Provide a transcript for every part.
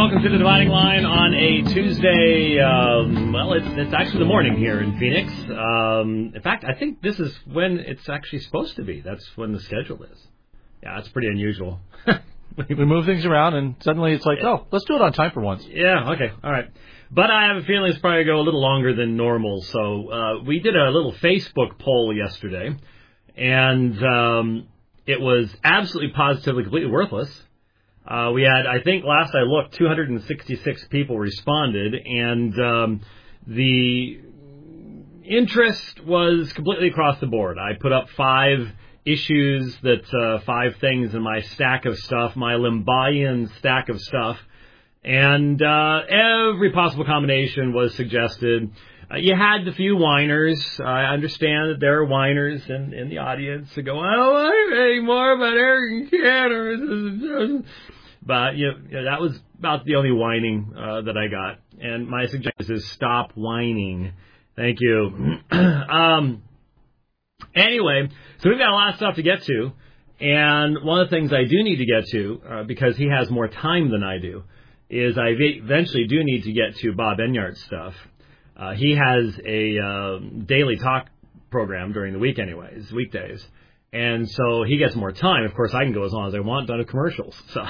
welcome to the Dividing Line on a Tuesday. It's actually the morning here in Phoenix. In fact, I think this is when it's actually supposed to be. That's when the schedule is. Yeah, it's pretty unusual. We move things around, and suddenly it's like, oh, let's do it on time for once. Yeah, okay, all right. But I have a feeling it's probably going to go a little longer than normal. So we did a little Facebook poll yesterday, and it was absolutely positively completely worthless. We had, I think last I looked, 266 people responded, and the interest was completely across the board. I put up 5 issues, 5 things in my stack of stuff, my Limbayan stack of stuff, and every possible combination was suggested. You had the few whiners. I understand that there are whiners in the audience who go, I don't want anything more about Eric and Cantor. But that was about the only whining that I got. And my suggestion is stop whining. Thank you. Anyway, so we've got a lot of stuff to get to. And one of the things I do need to get to, because he has more time than I do, is I eventually do need to get to Bob Enyart's stuff. He has a daily talk program during the week anyways, weekdays. And so he gets more time. Of course, I can go as long as I want, done with commercials. So,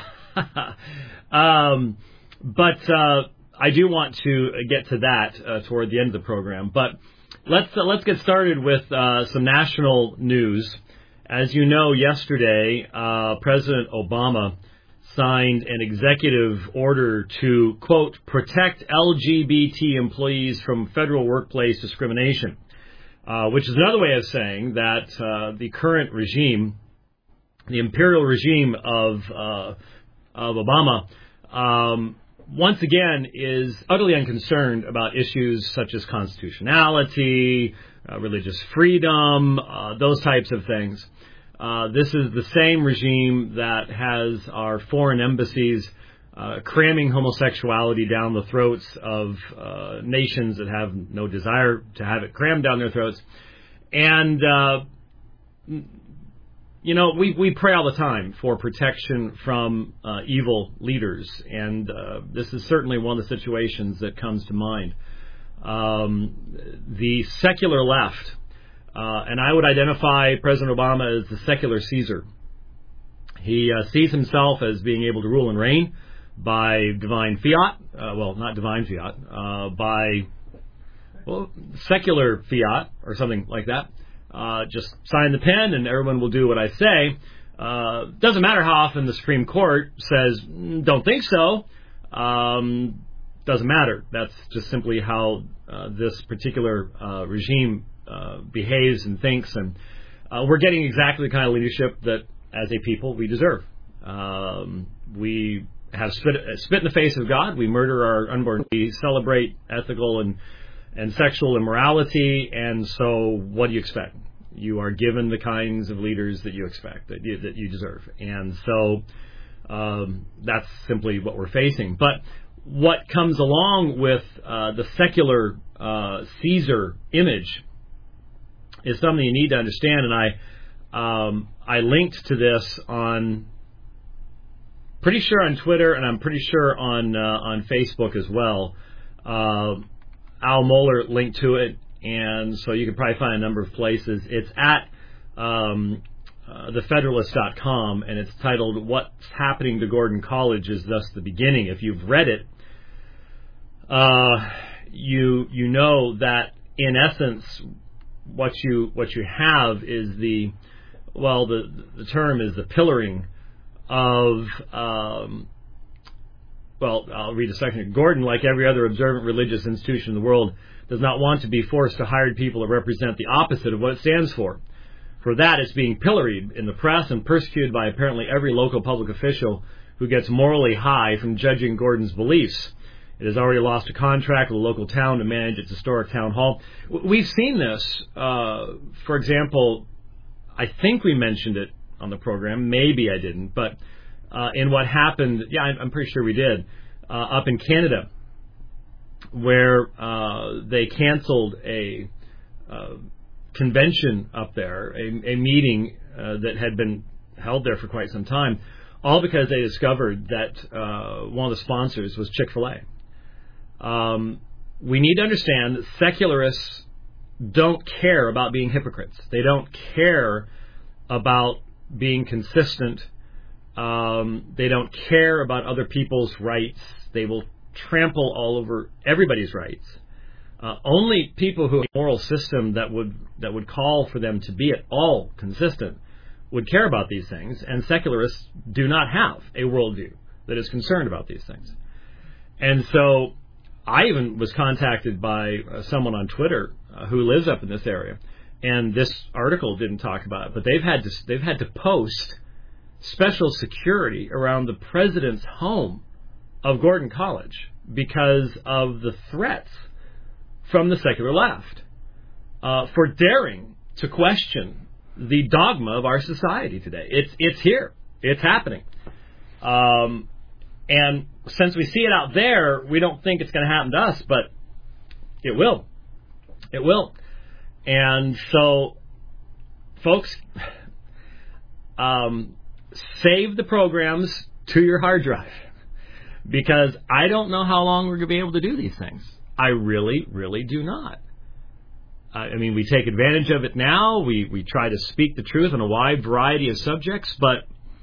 but I do want to get to that toward the end of the program. But let's get started with some national news. As you know, yesterday, President Obama signed an executive order to, quote, protect LGBT employees from federal workplace discrimination, which is another way of saying that the current regime, the imperial regime of Obama, once again is utterly unconcerned about issues such as constitutionality, religious freedom, those types of things. This is the same regime that has our foreign embassies cramming homosexuality down the throats of nations that have no desire to have it crammed down their throats. And, we pray all the time for protection from evil leaders. And this is certainly one of the situations that comes to mind. The secular left, and I would identify President Obama as the secular Caesar. He sees himself as being able to rule and reign by divine fiat. Not divine fiat, by secular fiat or something like that. Just sign the pen and everyone will do what I say. Doesn't matter how often the Supreme Court says, don't think so. Doesn't matter. That's just simply how this particular regime behaves and thinks, and we're getting exactly the kind of leadership that, as a people, we deserve. We have spit in the face of God. We murder our unborn. We celebrate ethical and sexual immorality, and so what do you expect? You are given the kinds of leaders that you expect, that you deserve, and so that's simply what we're facing. But what comes along with the secular Caesar image is something you need to understand, and I linked to this on, pretty sure on Twitter, and I'm pretty sure on Facebook as well. Al Mohler linked to it, and so you can probably find a number of places. It's at thefederalist.com, and it's titled "What's Happening to Gordon College Is Thus the Beginning." If you've read it, you know that in essence what you have is the term is the pillaring of I'll read a section. Gordon, like every other observant religious institution in the world, does not want to be forced to hire people that represent the opposite of what it stands for. For that, it's being pilloried in the press and persecuted by apparently every local public official who gets morally high from judging Gordon's beliefs. It has already lost a contract with a local town to manage its historic town hall. We've seen this. For example, I think we mentioned it on the program. Maybe I didn't. But in what happened, I'm pretty sure we did, up in Canada, where they canceled a convention up there, a meeting that had been held there for quite some time, all because they discovered that one of the sponsors was Chick-fil-A. We need to understand that secularists don't care about being hypocrites. They don't care about being consistent. They don't care about other people's rights. They will trample all over everybody's rights. Only people who have a moral system that would call for them to be at all consistent would care about these things, and secularists do not have a worldview that is concerned about these things. And so I even was contacted by someone on Twitter who lives up in this area, and this article didn't talk about it, but they've had to post special security around the president's home of Gordon College because of the threats from the secular left for daring to question the dogma of our society today. It's here. It's happening. And since we see it out there, we don't think it's going to happen to us, but it will. It will. And so, folks, save the programs to your hard drive, because I don't know how long we're going to be able to do these things. I really, really do not. I mean, we take advantage of it now. We try to speak the truth on a wide variety of subjects, but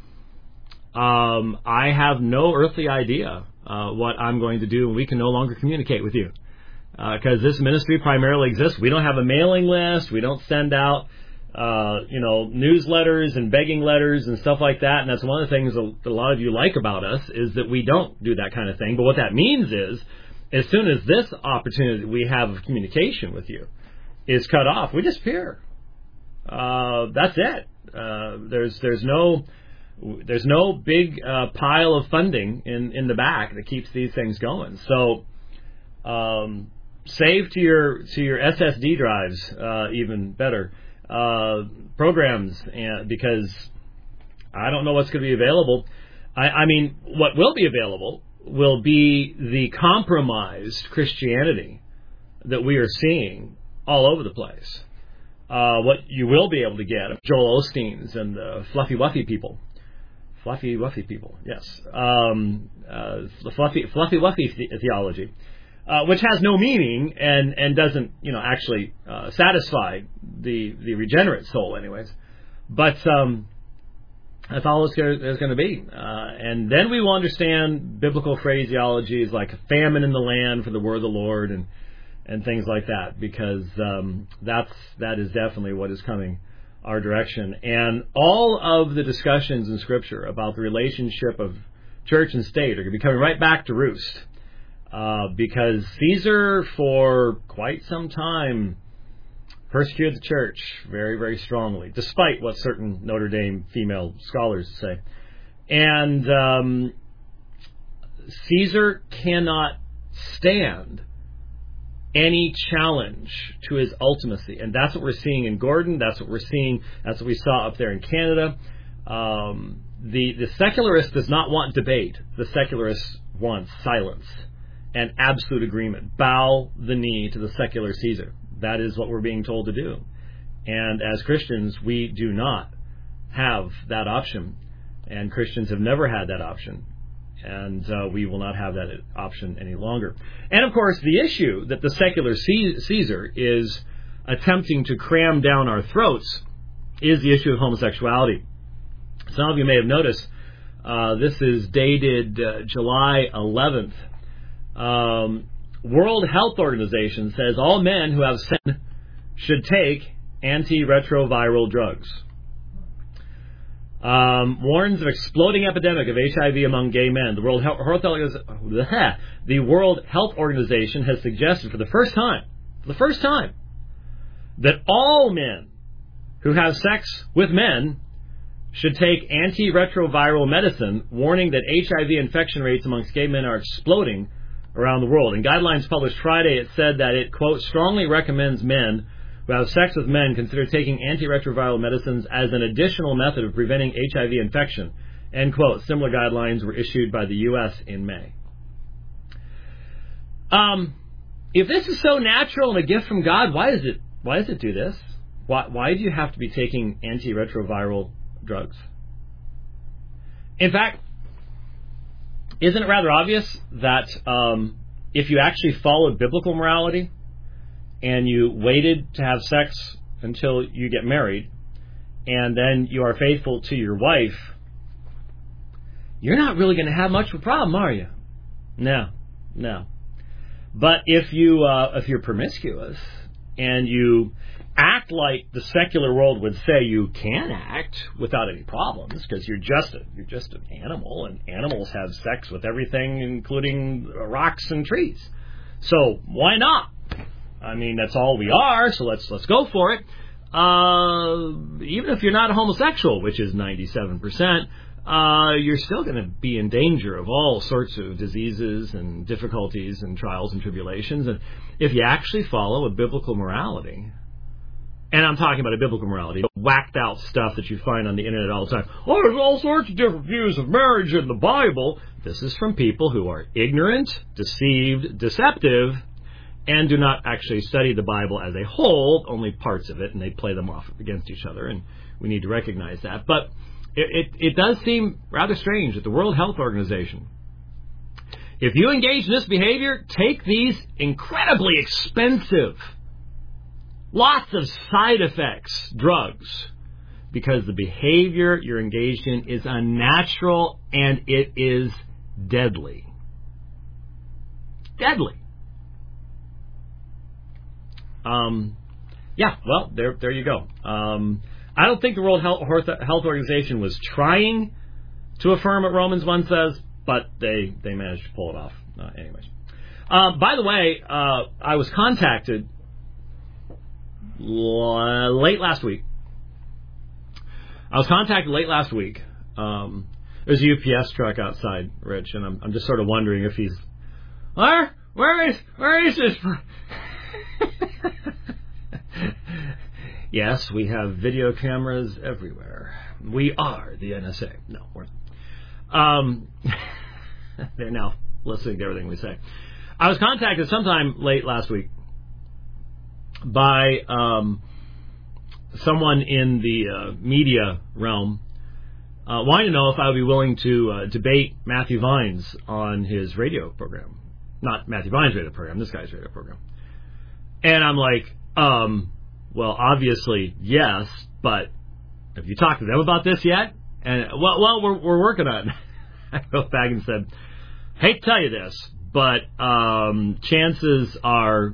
I have no earthly idea what I'm going to do when we can no longer communicate with you. Because this ministry primarily exists. We don't have a mailing list. We don't send out, newsletters and begging letters and stuff like that. And that's one of the things that a lot of you like about us, is that we don't do that kind of thing. But what that means is, as soon as this opportunity we have of communication with you is cut off, we disappear. That's it. There's no big pile of funding in the back that keeps these things going. So save to your SSD drives, even better, programs, because I don't know what's going to be available. I mean, what will be available will be the compromised Christianity that we are seeing all over the place. What you will be able to get, Joel Osteen's and the fluffy wuffy people. Fluffy wuffy people, yes. The fluffy wuffy theology, which has no meaning and doesn't, actually satisfy the regenerate soul, anyways. But that's all there's going to be. And then we will understand biblical phraseologies like famine in the land for the word of the Lord and things like that, because that is definitely what is coming our direction. And all of the discussions in Scripture about the relationship of church and state are going to be coming right back to roost, because Caesar, for quite some time, persecuted the church very, very strongly, despite what certain Notre Dame female scholars say. And Caesar cannot stand any challenge to his ultimacy. And that's what we're seeing in Gordon. That's what we're seeing. That's what we saw up there in Canada. The secularist does not want debate. The secularist wants silence and absolute agreement. Bow the knee to the secular Caesar. That is what we're being told to do. And as Christians, we do not have that option. And Christians have never had that option. And we will not have that option any longer. And, of course, the issue that the secular Caesar is attempting to cram down our throats is the issue of homosexuality. Some of you may have noticed this is dated July 11th. World Health Organization says all men who have sex should take antiretroviral drugs. Warns of exploding epidemic of HIV among gay men. The World Health Organization has suggested for the first time, that all men who have sex with men should take antiretroviral medicine, warning that HIV infection rates amongst gay men are exploding around the world. In guidelines published Friday, it said that it, quote, strongly recommends men who have sex with men consider taking antiretroviral medicines as an additional method of preventing HIV infection, end quote. Similar guidelines were issued by the U.S. in May. If this is so natural and a gift from God, why does it do this? Why do you have to be taking antiretroviral drugs? In fact, isn't it rather obvious that if you actually followed biblical morality and you waited to have sex until you get married and then you are faithful to your wife, you're not really going to have much of a problem, are you? No. But if you're promiscuous and you act like the secular world would say you can act without any problems, because you're just an animal, and animals have sex with everything, including rocks and trees. So why not? I mean, that's all we are. So let's go for it. Even if you're not a homosexual, which is 97%. You're still going to be in danger of all sorts of diseases and difficulties and trials and tribulations. And if you actually follow a biblical morality, and I'm talking about a biblical morality, whacked out stuff that you find on the internet all the time. Oh, there's all sorts of different views of marriage in the Bible. This is from people who are ignorant, deceived, deceptive, and do not actually study the Bible as a whole, only parts of it, and they play them off against each other, and we need to recognize that. But it does seem rather strange that the World Health Organization, if you engage in this behavior, take these incredibly expensive, lots of side effects, drugs, because the behavior you're engaged in is unnatural and it is deadly. Deadly. Yeah, well, there you go. I don't think the World Health Organization was trying to affirm what Romans 1 says, but they managed to pull it off. Anyways. By the way, I was contacted late last week. There's a UPS truck outside, Rich, and I'm just sort of wondering if he's... Where is this? Yes, we have video cameras everywhere. We are the NSA. No, we're not. They're now listening to everything we say. I was contacted sometime late last week by someone in the media realm wanting to know if I would be willing to debate Matthew Vines on his radio program. Not Matthew Vines' radio program, this guy's radio program. And I'm like, well, obviously, yes, but have you talked to them about this yet? And, well, we're working on it. I wrote back and said, hate to tell you this, but chances are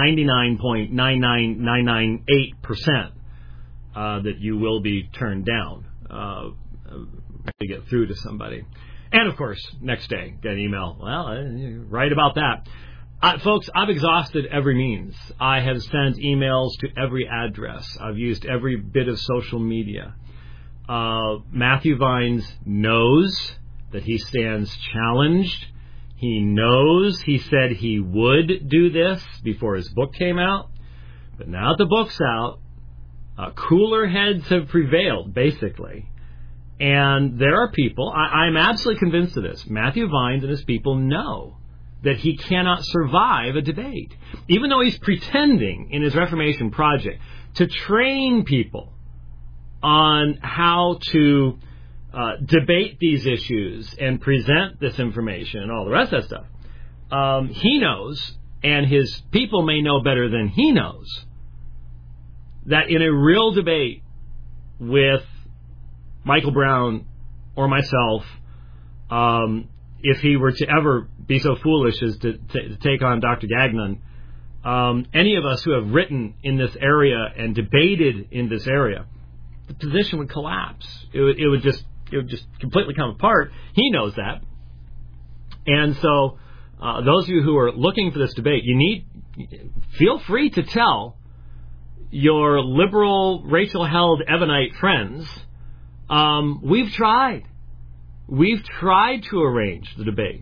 99.99998% that you will be turned down to get through to somebody. And, of course, next day, get an email. Well, you're right about that. Folks, I've exhausted every means. I have sent emails to every address. I've used every bit of social media. Matthew Vines knows that he stands challenged. He knows he said he would do this before his book came out. But now that the book's out, cooler heads have prevailed, basically. And there are people, I'm absolutely convinced of this, Matthew Vines and his people know that he cannot survive a debate. Even though he's pretending in his Reformation project to train people on how to debate these issues and present this information and all the rest of that stuff, he knows, and his people may know better than he knows, that in a real debate with Michael Brown or myself, if he were to ever be so foolish as to take on Dr. Gagnon, any of us who have written in this area and debated in this area, the position would collapse. It would just completely come apart. He knows that. And so those of you who are looking for this debate, feel free to tell your liberal, Rachel Held, Evanite friends, we've tried. We've tried to arrange the debate.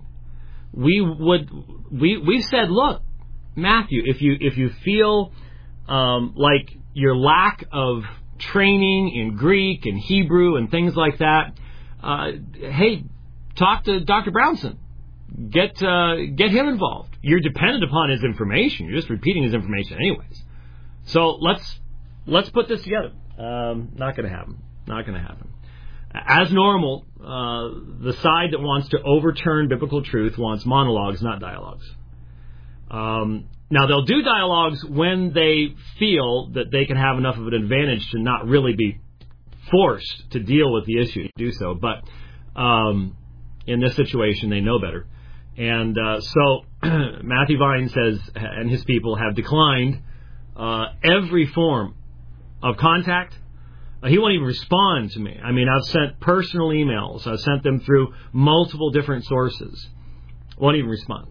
We've said, look, Matthew, if you feel like your lack of training in Greek and Hebrew and things like that, hey, talk to Dr. Brownson. Get him involved. You're dependent upon his information. You're just repeating his information anyways. So let's put this together. Not going to happen. as normal, the side that wants to overturn biblical truth wants monologues, not dialogues. Now, they'll do dialogues when they feel that they can have enough of an advantage to not really be forced to deal with the issue to do so. But in this situation, they know better. And so Matthew Vines and his people have declined every form of contact. He won't even respond to me. I mean, I've sent personal emails. I've sent them through multiple different sources. Won't even respond.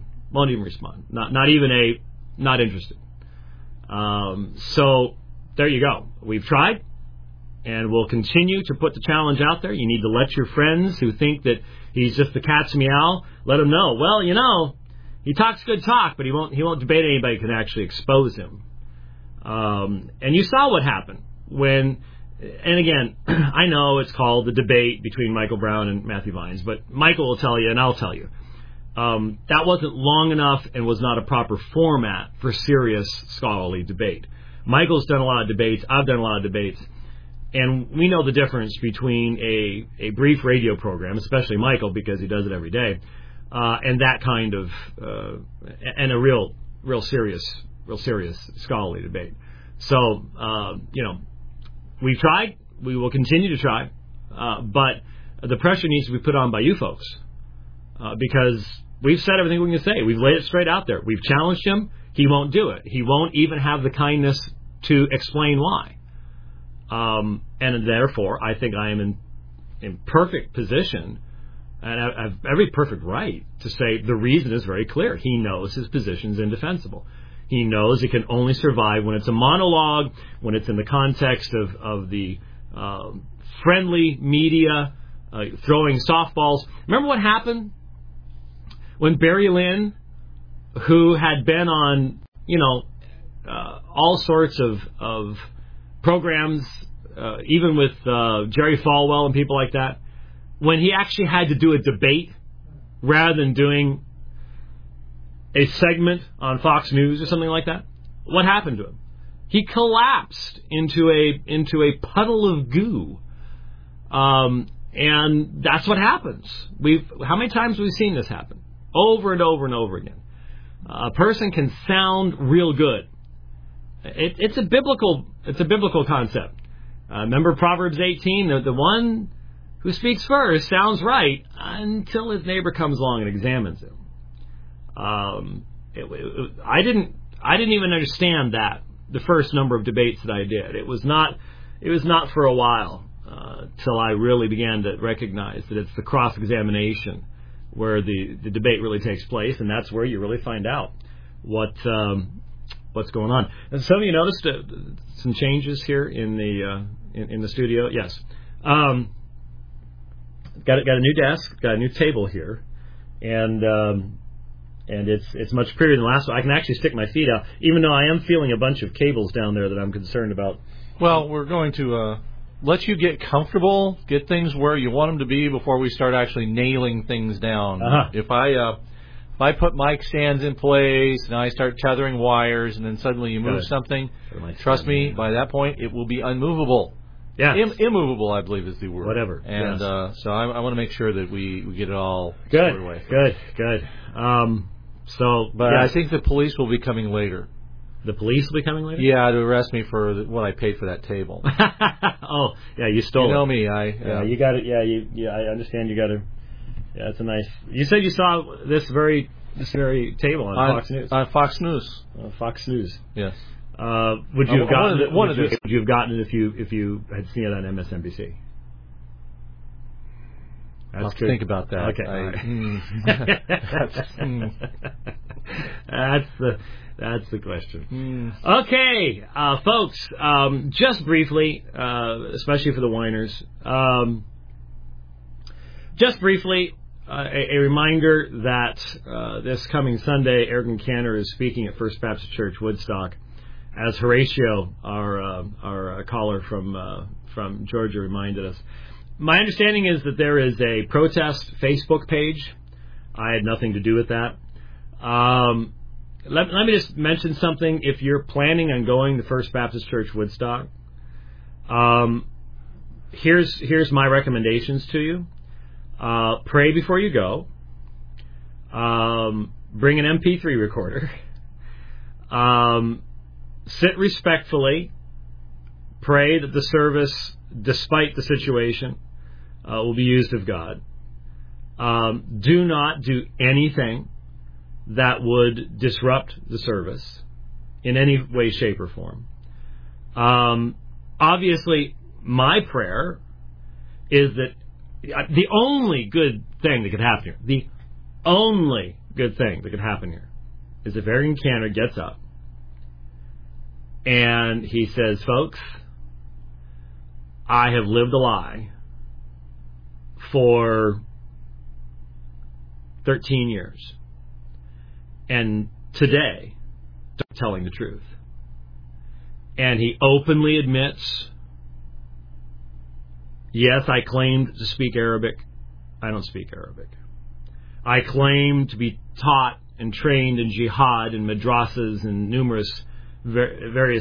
Not interested. So there you go. We've tried, and we'll continue to put the challenge out there. You need to let your friends who think that he's just the cat's meow, let them know. Well, he talks good talk, but he won't debate anybody who can actually expose him. And you saw what happened when. And again, I know it's called the debate between Michael Brown and Matthew Vines, but Michael will tell you, and I'll tell you, that wasn't long enough and was not a proper format for serious scholarly debate. Michael's done a lot of debates. I've done a lot of debates. And we know the difference between a brief radio program, especially Michael because he does it every day, and that kind of, and a real serious scholarly debate. So, we've tried. We will continue to try. But the pressure needs to be put on by you folks. Because we've said everything we can say. We've laid it straight out there. We've challenged him. He won't do it. He won't even have the kindness to explain why. And therefore, I think I am in perfect position, and I have every perfect right to say the reason is very clear. He knows his position is indefensible. He knows it can only survive when it's a monologue, when it's in the context of the friendly media throwing softballs. Remember what happened when Barry Lynn, who had been on, all sorts of programs, even with Jerry Falwell and people like that, when he actually had to do a debate rather than doing a segment on Fox News or something like that, what happened to him? He collapsed into a puddle of goo, and that's what happens. How many times have we seen this happen? Over and over and over again. A person can sound real good. It's a biblical concept. Remember Proverbs 18? The one who speaks first sounds right until his neighbor comes along and examines him. I didn't even understand that the first number of debates that I did. It was not for a while till I really began to recognize that it's the cross-examination where the debate really takes place, and that's where you really find out what's going on. And some of you noticed some changes here in the studio. Yes, got a new desk, got a new table here, and it's much prettier than the last one. I can actually stick my feet out, even though I am feeling a bunch of cables down there that I'm concerned about. Well, we're going to let you get comfortable, get things where you want them to be before we start actually nailing things down. Uh-huh. If I put mic stands in place and I start tethering wires and then suddenly you move something, trust me, by that point it will be unmovable. Yeah, immovable, I believe is the word. Whatever. And yes. So I want to make sure that we get it all good. Squared away. Good. But I think the police will be coming later. The police will be coming later? Yeah, to arrest me for what I paid for that table. Oh, yeah, you stole it. You know me. You got it. Yeah, I understand you got it. Yeah, it's a nice... You said you saw this very table on Fox News. On Fox News. Fox News. Yes. Would you have gotten it? Would you have gotten it if you had seen it on MSNBC? I'll think about that. Okay. That's the question. Okay, folks. Just briefly, especially for the whiners. Just briefly, a reminder that this coming Sunday, Eric Cantor is speaking at First Baptist Church Woodstock. As Horatio, our caller from Georgia, reminded us. My understanding is that there is a protest Facebook page. I had nothing to do with that. Let me just mention something. If you're planning on going to First Baptist Church Woodstock, here's my recommendations to you. Pray before you go. Bring an MP3 recorder. Sit respectfully. Pray that the service, despite the situation, will be used of God. Do not do anything that would disrupt the service in any way, shape, or form. Obviously, my prayer is that the only good thing that could happen here, the only good thing that could happen here, is if Ergen Cantor gets up and he says, folks, I have lived a lie for 13 years. And today, I'm telling the truth. And he openly admits, yes, I claimed to speak Arabic. I don't speak Arabic. I claim to be taught and trained in jihad and madrasas and numerous various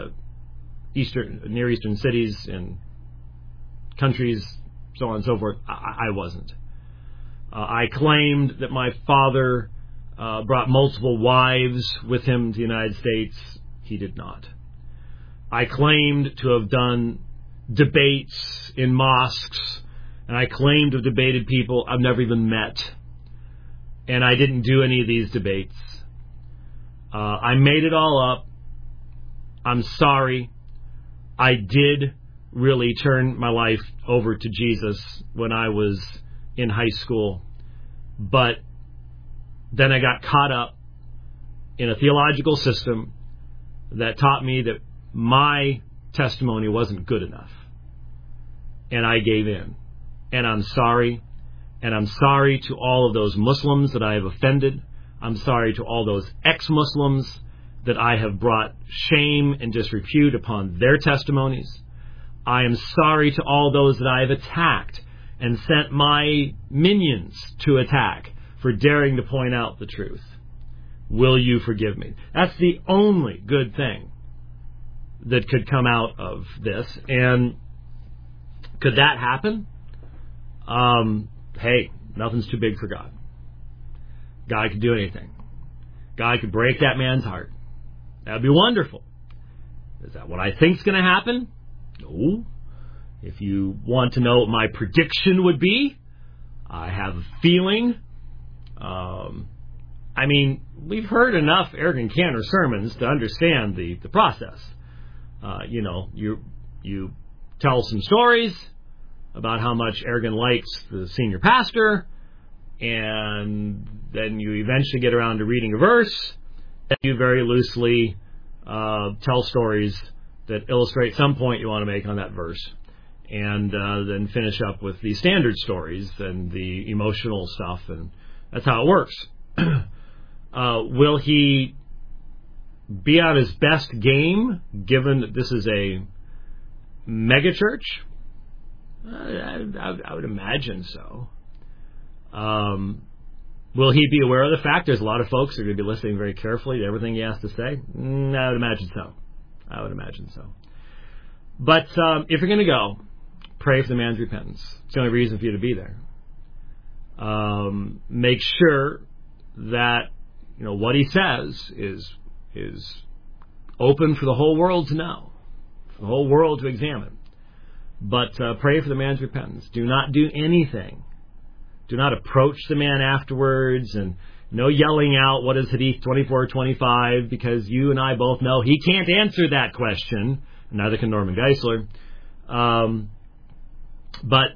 Near Eastern cities and countries, so on and so forth. I wasn't. I claimed that my father brought multiple wives with him to the United States. He did not. I claimed to have done debates in mosques, and I claimed to have debated people I've never even met. And I didn't do any of these debates. I made it all up. I'm sorry. I did really turn my life over to Jesus when I was in high school. But then I got caught up in a theological system that taught me that my testimony wasn't good enough. And I gave in. And I'm sorry. And I'm sorry to all of those Muslims that I have offended. I'm sorry to all those ex-Muslims that I have brought shame and disrepute upon their testimonies. I am sorry to all those that I have attacked and sent my minions to attack for daring to point out the truth. Will you forgive me? That's the only good thing that could come out of this. And could that happen? Hey, nothing's too big for God. God could do anything. God could break that man's heart. That would be wonderful. Is that what I think's going to happen? No. If you want to know what my prediction would be, I have a feeling. I mean, we've heard enough Ergen Cantor sermons to understand the process. You tell some stories about how much Ergen likes the senior pastor, and then you eventually get around to reading a verse, and you very loosely tell stories that illustrate some point you want to make on that verse, and then finish up with the standard stories and the emotional stuff, and that's how it works. Will he be on his best game, given that this is a megachurch? I would imagine so. Will he be aware of the fact there's a lot of folks who are going to be listening very carefully to everything he has to say? I would imagine so. But if you're going to go, pray for the man's repentance. It's the only reason for you to be there. Make sure that what he says is open for the whole world to know, for the whole world to examine. But pray for the man's repentance. Do not do anything. Do not approach the man afterwards, and no yelling out, what is Hadith 24:25, because you and I both know he can't answer that question, and neither can Norman Geisler. But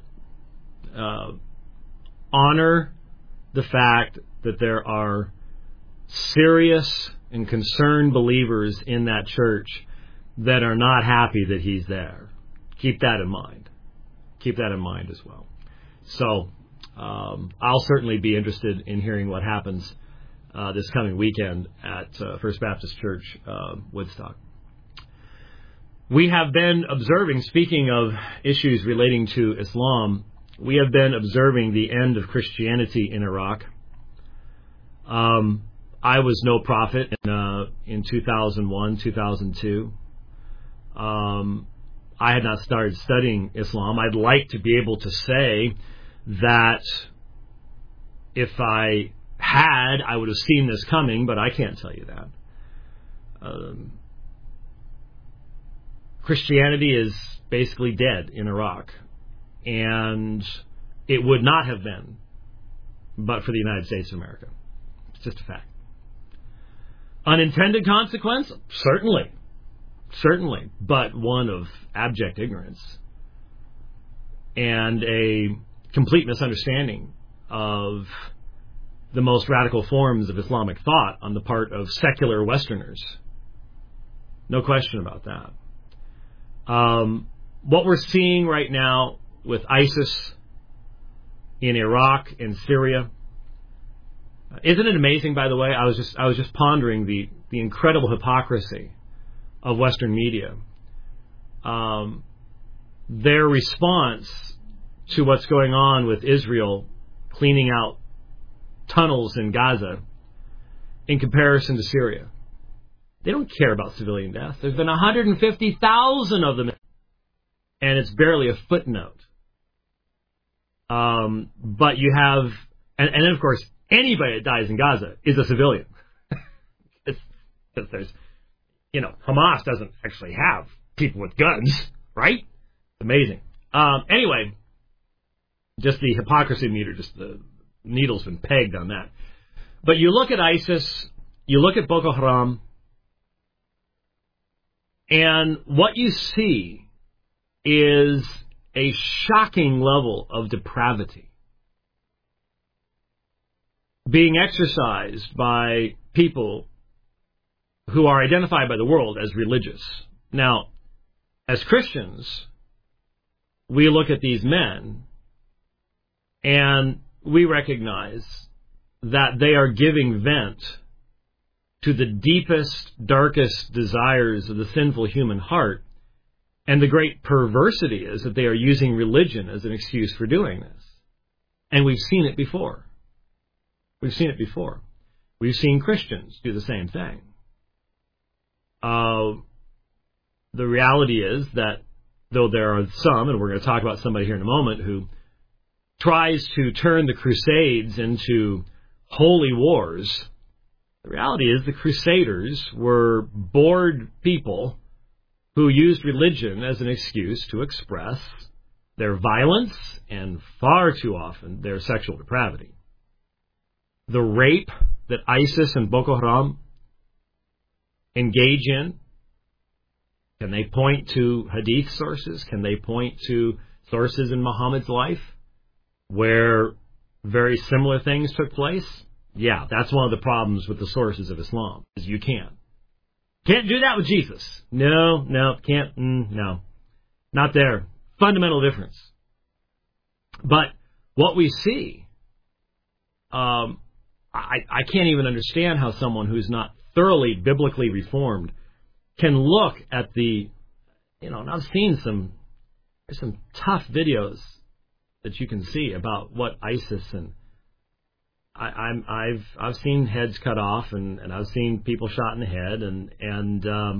honor the fact that there are serious and concerned believers in that church that are not happy that he's there. Keep that in mind. Keep that in mind as well. So I'll certainly be interested in hearing what happens this coming weekend at First Baptist Church, Woodstock. We have been observing, speaking of issues relating to Islam, we have been observing the end of Christianity in Iraq. I was no prophet in 2001, 2002. I had not started studying Islam. I'd like to be able to say that if I had, I would have seen this coming, but I can't tell you that. Christianity is basically dead in Iraq, and it would not have been but for the United States of America. It's just a fact. Unintended consequence? Certainly, but one of abject ignorance and a complete misunderstanding of the most radical forms of Islamic thought on the part of secular Westerners. No question about that. What we're seeing right now with ISIS in Iraq and Syria, isn't it amazing, by the way? I was just pondering the incredible hypocrisy of Western media. Their response to what's going on with Israel cleaning out tunnels in Gaza in comparison to Syria. They don't care about civilian death. There's been 150,000 of them, and it's barely a footnote. But you have, and then of course, anybody that dies in Gaza is a civilian. Because there's, Hamas doesn't actually have people with guns, right? Amazing. Anyway, just the hypocrisy meter, just the needle's been pegged on that. But you look at ISIS, you look at Boko Haram, and what you see is a shocking level of depravity being exercised by people who are identified by the world as religious. Now, as Christians, we look at these men and we recognize that they are giving vent to the deepest, darkest desires of the sinful human heart. And the great perversity is that they are using religion as an excuse for doing this. And we've seen it before. We've seen Christians do the same thing. The reality is that though there are some, and we're going to talk about somebody here in a moment, who tries to turn the Crusades into holy wars, the reality is the Crusaders were bored people who used religion as an excuse to express their violence and far too often their sexual depravity. The rape that ISIS and Boko Haram engage in, can they point to hadith sources? Can they point to sources in Muhammad's life where very similar things took place? Yeah, that's one of the problems with the sources of Islam, is you can't. Can't do that with Jesus. No, can't, no. Not there. Fundamental difference. But what we see, I can't even understand how someone who's not thoroughly biblically reformed can look at the, and I've seen there's some tough videos that you can see about what ISIS and I've seen heads cut off and I've seen people shot in the head and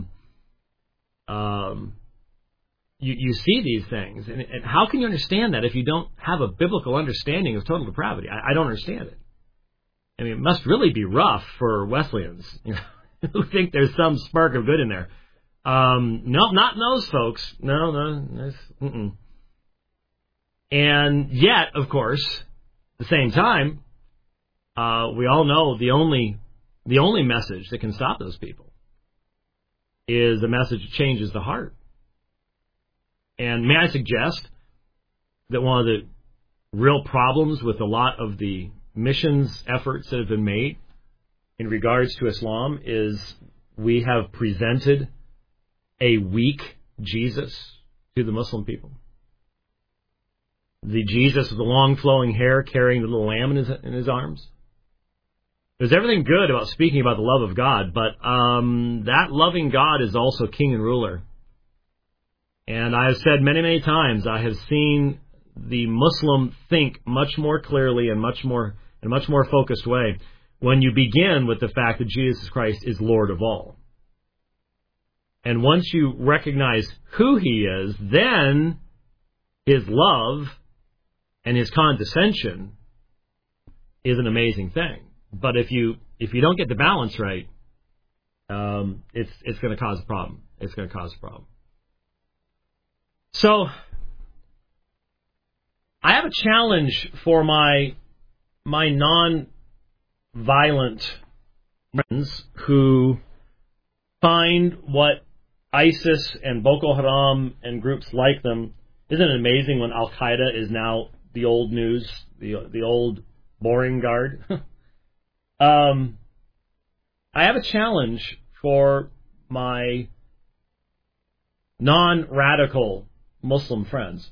you see these things and how can you understand that if you don't have a biblical understanding of total depravity? I don't understand it. I mean, it must really be rough for Wesleyans who think there's some spark of good in there. No, not in those folks. No. And yet, of course, at the same time, we all know the only message that can stop those people is a message that changes the heart. And may I suggest that one of the real problems with a lot of the missions efforts that have been made in regards to Islam is we have presented a weak Jesus to the Muslim people. The Jesus with the long flowing hair carrying the little lamb in his arms. There's everything good about speaking about the love of God, but that loving God is also king and ruler. And I have said many, many times, I have seen the Muslim think much more clearly and much more focused way when you begin with the fact that Jesus Christ is Lord of all. And once you recognize who he is, then his love and his condescension is an amazing thing. But if you don't get the balance right, it's going to cause a problem. It's going to cause a problem. So I have a challenge for my non-violent friends who find what ISIS and Boko Haram and groups like them. Isn't it amazing when Al-Qaeda is now the old news, the old boring guard? I have a challenge for my non-radical Muslim friends.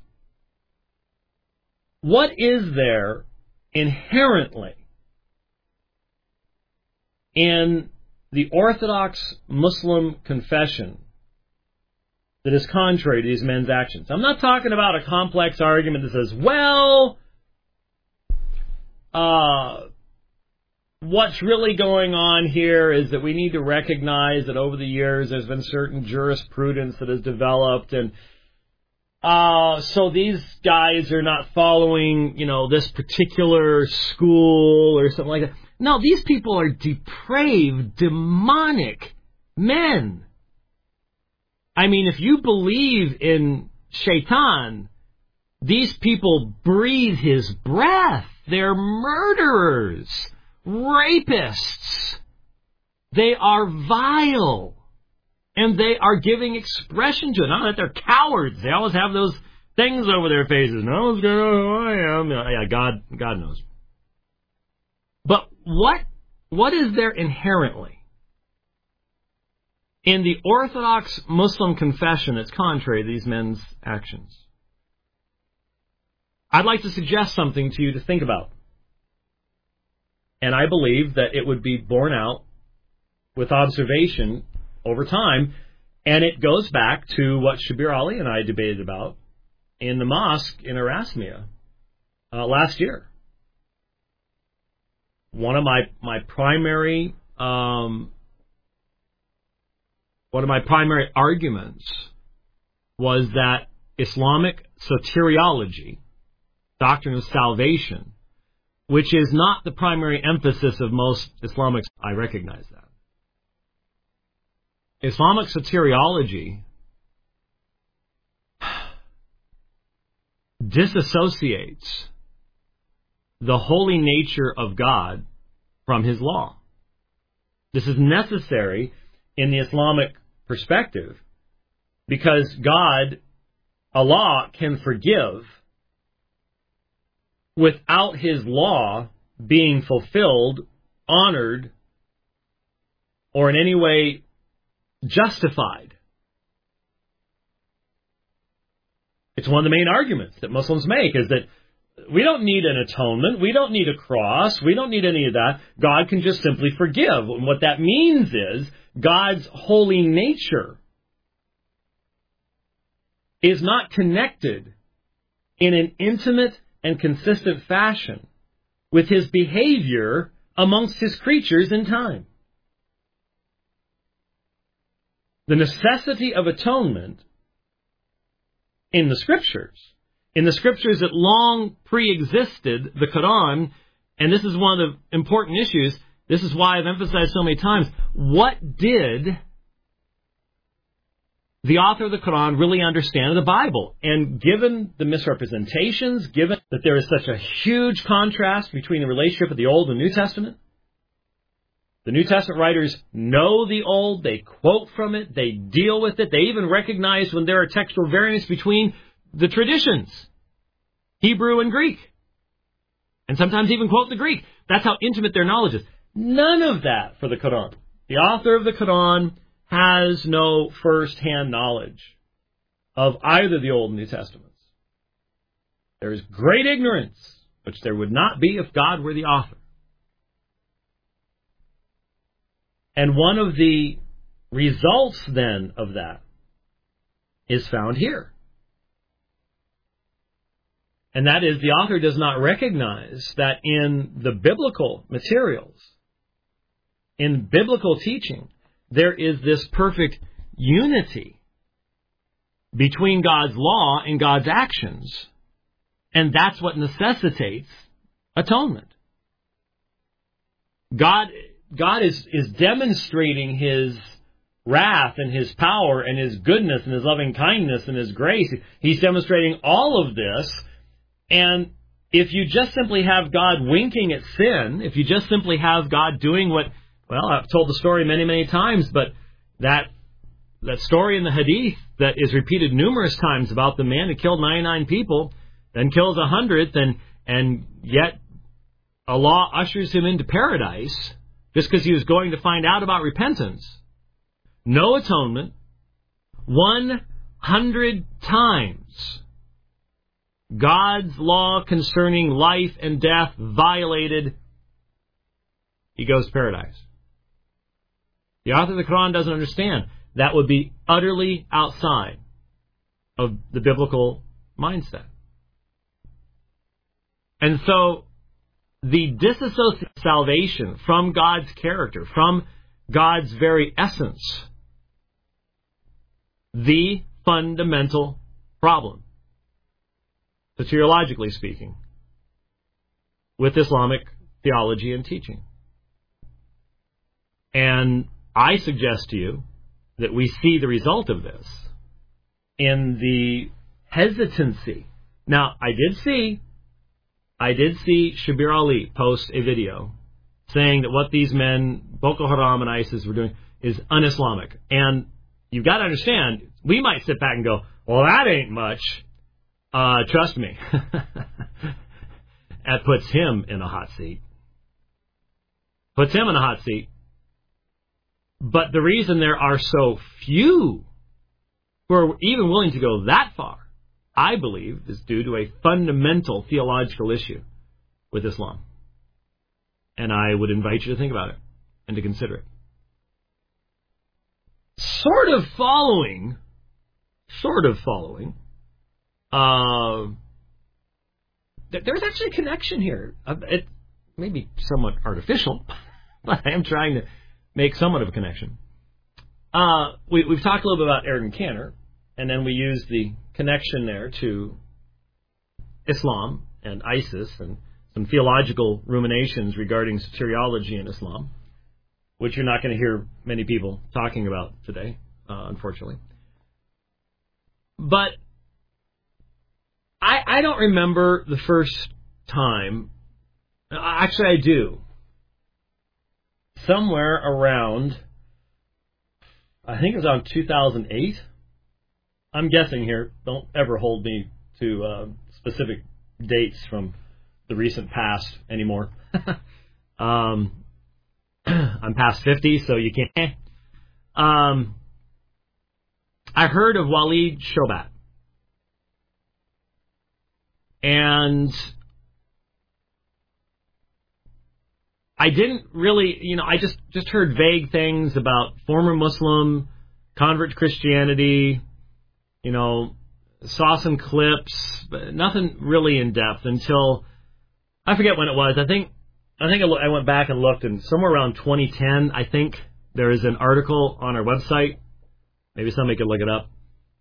What is there inherently in the Orthodox Muslim confession that is contrary to these men's actions? I'm not talking about a complex argument that says, well, what's really going on here is that we need to recognize that over the years there's been certain jurisprudence that has developed, and so these guys are not following, this particular school or something like that. No, these people are depraved, demonic men. I mean, if you believe in Shaitan, these people breathe his breath. They're murderers, rapists. They are vile. And they are giving expression to it. Not that they're cowards. They always have those things over their faces. No one's going to know who I am. Yeah, God knows. But what is there inherently in the Orthodox Muslim confession that's contrary to these men's actions? I'd like to suggest something to you to think about. And I believe that it would be borne out with observation over time, and it goes back to what Shabir Ali and I debated about in the mosque in Erasmia last year. One of my primary arguments was that Islamic soteriology, doctrine of salvation, which is not the primary emphasis of most Islamics, I recognize that. Islamic soteriology disassociates the holy nature of God from his law. This is necessary in the Islamic perspective because God, Allah, can forgive without his law being fulfilled, honored, or in any way justified. It's one of the main arguments that Muslims make is that we don't need an atonement, we don't need a cross, we don't need any of that. God can just simply forgive. And what that means is God's holy nature is not connected in an intimate and consistent fashion with his behavior amongst his creatures in time. The necessity of atonement in the Scriptures that long pre-existed the Quran, and this is one of the important issues, this is why I've emphasized so many times, what did the author of the Quran really understand of the Bible? And given the misrepresentations, given that there is such a huge contrast between the relationship of the Old and New Testament, the New Testament writers know the Old, they quote from it, they deal with it, they even recognize when there are textual variants between the traditions, Hebrew and Greek, and sometimes even quote the Greek. That's how intimate their knowledge is. None of that for the Quran. The author of the Quran has no first-hand knowledge of either the Old and New Testaments. There is great ignorance, which there would not be if God were the author. And one of the results then of that is found here. And that is the author does not recognize that in the biblical materials, in biblical teaching, there is this perfect unity between God's law and God's actions. And that's what necessitates atonement. God is demonstrating His wrath and His power and His goodness and His loving kindness and His grace. He's demonstrating all of this. And if you just simply have God winking at sin, if you just simply have God doing what, well, I've told the story many, many times, but that story in the Hadith that is repeated numerous times about the man who killed 99 people, then kills 100th, and yet Allah ushers him into paradise just because he was going to find out about repentance. No atonement, 100 times God's law concerning life and death violated, he goes to paradise. The author of the Quran doesn't understand. That would be utterly outside of the biblical mindset. And so, the disassociation of salvation from God's character, from God's very essence, the fundamental problem, soteriologically speaking, with Islamic theology and teaching. And I suggest to you that we see the result of this in the hesitancy. Now, I did see Shabir Ali post a video saying that what these men, Boko Haram and ISIS, were doing is un-Islamic. And you've got to understand, we might sit back and go, well, that ain't much. Trust me. That puts him in a hot seat. But the reason there are so few who are even willing to go that far, I believe, is due to a fundamental theological issue with Islam. And I would invite you to think about it and to consider it. Sort of following, there's actually a connection here. It may be somewhat artificial, but I am trying to make somewhat of a connection. We've talked a little bit about Eric Cantor, and then we used the connection there to Islam and ISIS and some theological ruminations regarding soteriology in Islam, which you're not going to hear many people talking about today, unfortunately. But I don't remember the first time. Actually, I do. Somewhere around, I think it was around 2008. I'm guessing here. Don't ever hold me to specific dates from the recent past anymore. I'm past 50, so you can't. I heard of Walid Shoebat. And I didn't really, I just heard vague things about former Muslim, convert to Christianity, saw some clips, but nothing really in depth until, I forget when it was. I think I went back and looked, and somewhere around 2010, I think there is an article on our website. Maybe somebody could look it up.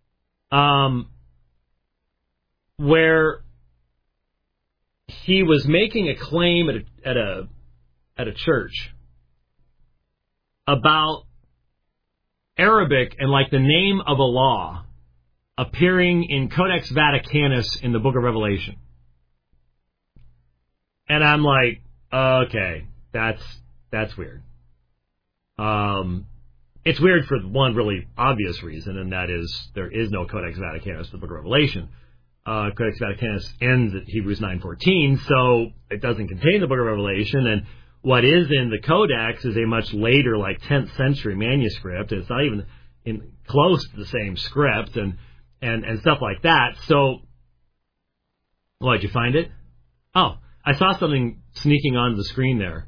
Where he was making a claim at a church about Arabic and like the name of a law appearing in Codex Vaticanus in the Book of Revelation. And I'm like, okay, that's weird. It's weird for one really obvious reason, and that is there is no Codex Vaticanus in the Book of Revelation. Codex Vaticanus ends at Hebrews 9:14, so it doesn't contain the Book of Revelation, and what is in the Codex is a much later, like 10th century manuscript. It's not even close to the same script, and stuff like that. So, did you find it? Oh, I saw something sneaking onto the screen there.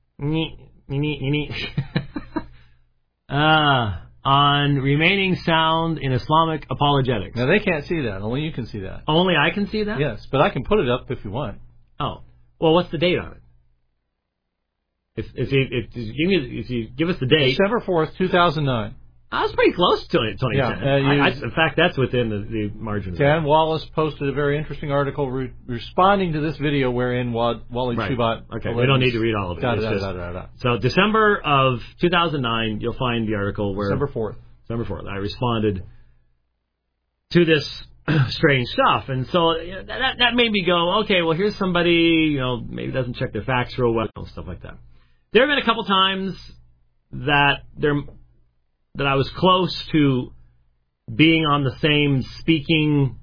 On remaining sound in Islamic apologetics. Now, they can't see that. Only you can see that. Only I can see that? Yes, but I can put it up if you want. Oh. Well, what's the date on it? If you give us the date. December 4th, 2009. I was pretty close to 20 Yeah, cents. In fact, that's within the margin. Dan Wallace posted a very interesting article responding to this video wherein Walid Shoebat... Okay, we don't need to read all of it. So December of 2009, you'll find the article where... December 4th. I responded to this strange stuff. And so that made me go, okay, well, here's somebody, maybe doesn't check their facts real well, stuff like that. There have been a couple times that I was close to being on the same speaking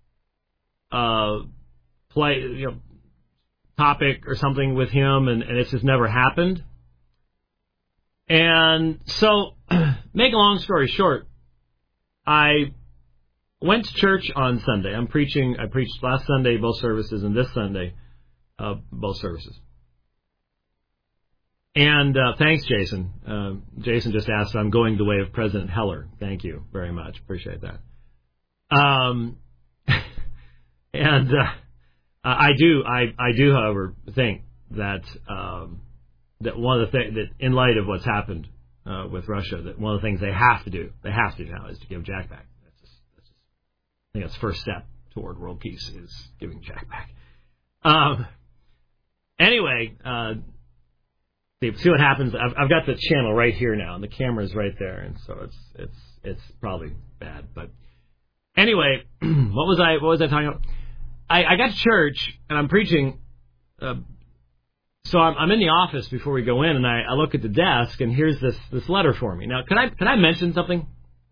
topic or something with him, and it's just never happened. And so, make a long story short, I went to church on Sunday. I preached last Sunday both services, and this Sunday both services. And thanks, Jason. Jason just asked, I'm going the way of President Heller. Thank you very much. Appreciate that. I do, however, think that one of the things that, in light of what's happened with Russia, that one of the things they have to do now is to give Jack back. I think that's the first step toward world peace, is giving Jack back. Anyway. See what happens. I've got the channel right here now, and the camera's right there, and so it's probably bad. But anyway, what was I talking about? I got to church and I'm preaching. So I'm in the office before we go in, and I look at the desk, and here's this letter for me. Now, can I mention something?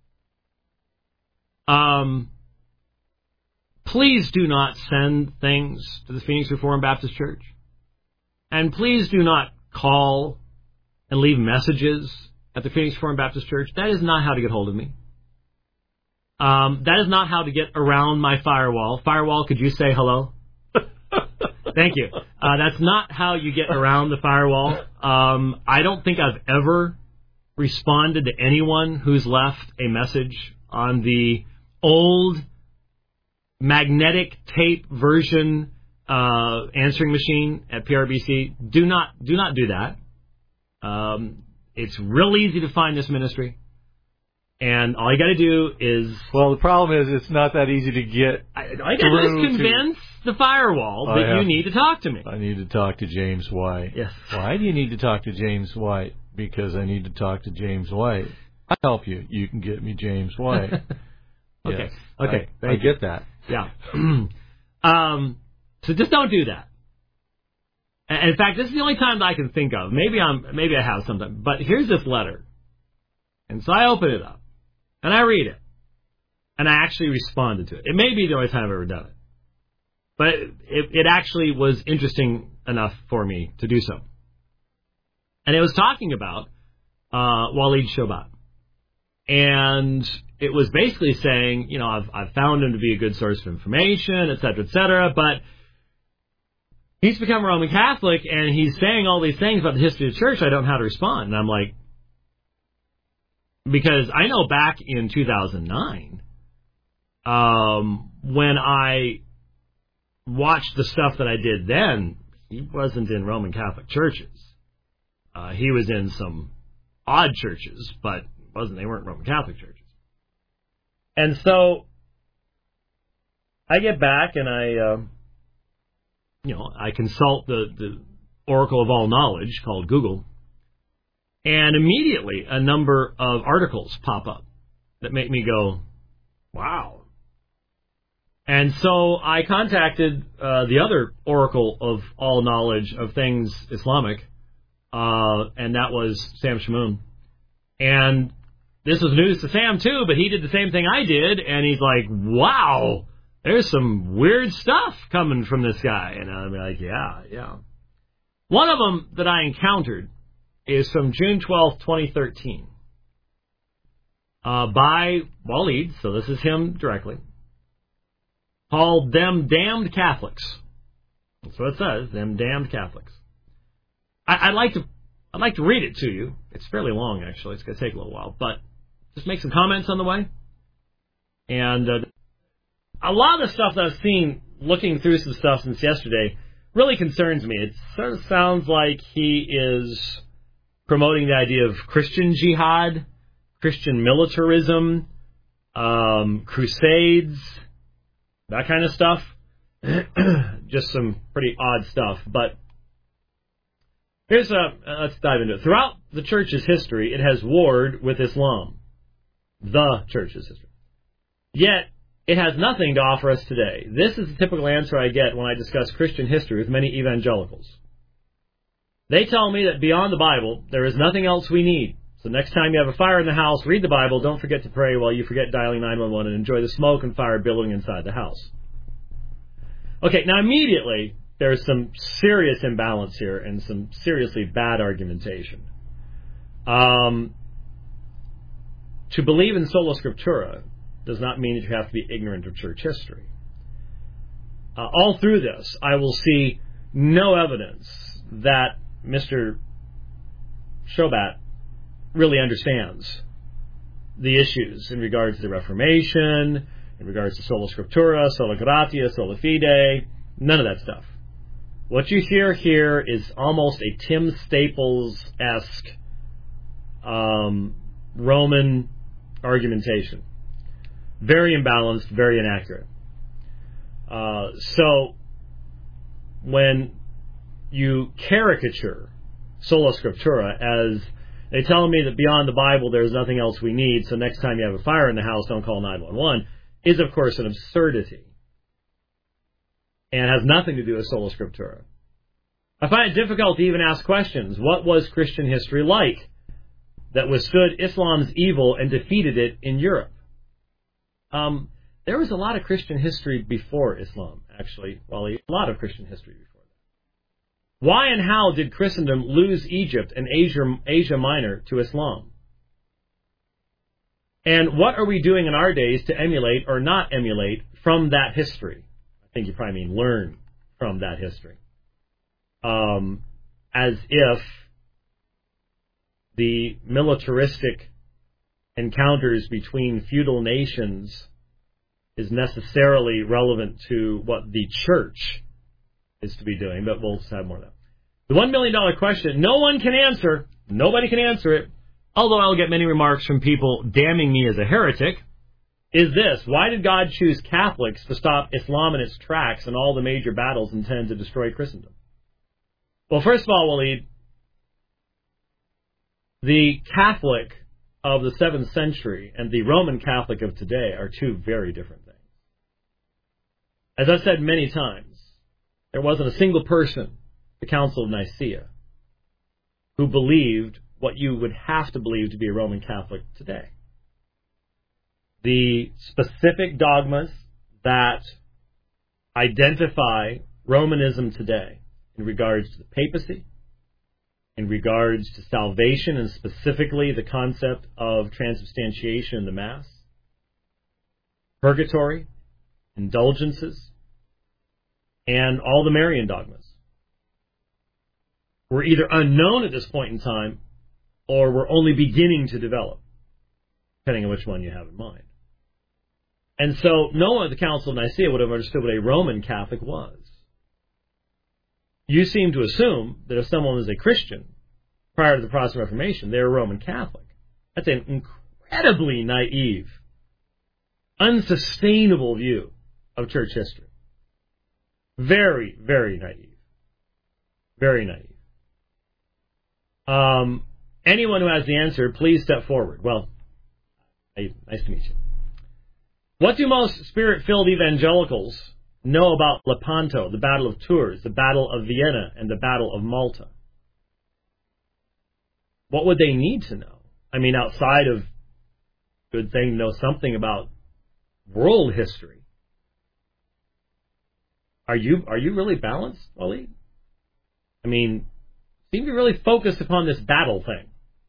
Please do not send things to the Phoenix Reformed Baptist Church, and please do not call and leave messages at the Phoenix Reformed Baptist Church. That is not how to get hold of me. That is not how to get around my firewall. Firewall, could you say hello? Thank you. That's not how you get around the firewall. I don't think I've ever responded to anyone who's left a message on the old magnetic tape version answering machine at PRBC. Do not do that. It's real easy to find this ministry, and all you got to do is... Well, the problem is it's not that easy to get. I got to convince the firewall that you need to talk to me. I need to talk to James White. Yes. Why do you need to talk to James White? Because I need to talk to James White. I'll help you. You can get me James White. Okay. Yes. Okay. I get that. Yeah. So just don't do that. And in fact, this is the only time that I can think of. Maybe I have sometime. But here's this letter. And so I open it up. And I read it. And I actually responded to it. It may be the only time I've ever done it. But it actually was interesting enough for me to do so. And it was talking about Walid Shoebat. And it was basically saying, I've found him to be a good source of information, et cetera, but he's become a Roman Catholic, and he's saying all these things about the history of the church. I don't know how to respond. And I'm like, because I know back in 2009, when I watched the stuff that I did then, he wasn't in Roman Catholic churches. He was in some odd churches, but they weren't Roman Catholic churches. And so I get back and I consult the Oracle of all knowledge called Google, and immediately a number of articles pop up that make me go, wow. And so I contacted the other Oracle of all knowledge of things Islamic, and that was Sam Shamoun. And this was news to Sam, too, but he did the same thing I did, and he's like, wow, there's some weird stuff coming from this guy. And I'm like, yeah. One of them that I encountered is from June 12th, 2013, by Walid, so this is him directly, called Them Damned Catholics. That's what it says, Them Damned Catholics. I'd like to read it to you. It's fairly long, actually. It's going to take a little while, but just make some comments on the way. And a lot of the stuff that I've seen, looking through some stuff since yesterday, really concerns me. It sort of sounds like he is promoting the idea of Christian jihad, Christian militarism, crusades, that kind of stuff. Just some pretty odd stuff. But let's dive into it. Throughout the church's history, it has warred with Islam. The church's history. Yet, it has nothing to offer us today. This is the typical answer I get when I discuss Christian history with many evangelicals. They tell me that beyond the Bible, there is nothing else we need. So next time you have a fire in the house, read the Bible, don't forget to pray while you forget dialing 911 and enjoy the smoke and fire billowing inside the house. Okay, now immediately, there's some serious imbalance here and some seriously bad argumentation. To believe in sola scriptura does not mean that you have to be ignorant of church history. All through this, I will see no evidence that Mr. Shobat really understands the issues in regards to the Reformation, in regards to sola scriptura, sola gratia, sola fide, none of that stuff. What you hear here is almost a Tim Staples-esque Roman argumentation. Very imbalanced, very inaccurate. So, when you caricature sola scriptura as they tell me that beyond the Bible there's nothing else we need, so next time you have a fire in the house, don't call 911, is of course an absurdity. And has nothing to do with sola scriptura. I find it difficult to even ask questions. What was Christian history like that withstood Islam's evil and defeated it in Europe? There was a lot of Christian history before Islam, actually. Well, a lot of Christian history before that. Why and how did Christendom lose Egypt and Asia Minor to Islam? And what are we doing in our days to emulate or not emulate from that history? I think you probably mean learn from that history. As if the militaristic encounters between feudal nations is necessarily relevant to what the church is to be doing, but we'll have more of that. The $1 million question, no one can answer. Nobody can answer it, although I'll get many remarks from people damning me as a heretic, is this: why did God choose Catholics to stop Islam in its tracks in all the major battles intended to destroy Christendom? Well, first of all, Waleed, the Catholic of the 7th century and the Roman Catholic of today are two very different things. As I've said many times, there wasn't a single person, the Council of Nicaea, who believed what you would have to believe to be a Roman Catholic today. The specific dogmas that identify Romanism today in regards to the papacy, in regards to salvation, and specifically the concept of transubstantiation in the Mass, purgatory, indulgences, and all the Marian dogmas, were either unknown at this point in time or were only beginning to develop, depending on which one you have in mind. And so no one at the Council of Nicaea would have understood what a Roman Catholic was. You seem to assume that if someone was a Christian prior to the Protestant Reformation, they were a Roman Catholic. That's an incredibly naive, unsustainable view of church history. Very, very naive. Very naive. Anyone who has the answer, please step forward. Well, nice to meet you. What do most spirit-filled evangelicals know about Lepanto, the Battle of Tours, the Battle of Vienna, and the Battle of Malta? What would they need to know? I mean, outside of good thing to know something about world history. Are you really balanced, Waleed? I mean, seem to be really focused upon this battle thing.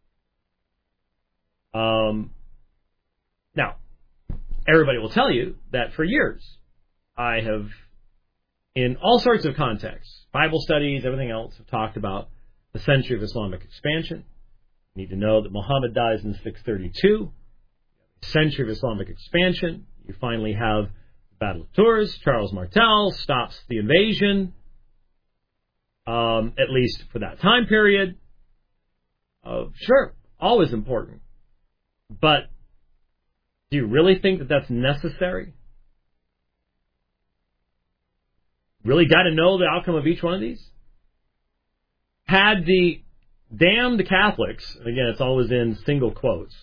Now, everybody will tell you that for years, I have, in all sorts of contexts, Bible studies, everything else, have talked about the century of Islamic expansion. You need to know that Muhammad dies in 632. Century of Islamic expansion. You finally have the Battle of Tours. Charles Martel stops the invasion, at least for that time period. Sure, always important. But do you really think that that's necessary? Really got to know the outcome of each one of these? Had the damned Catholics, again, it's always in single quotes,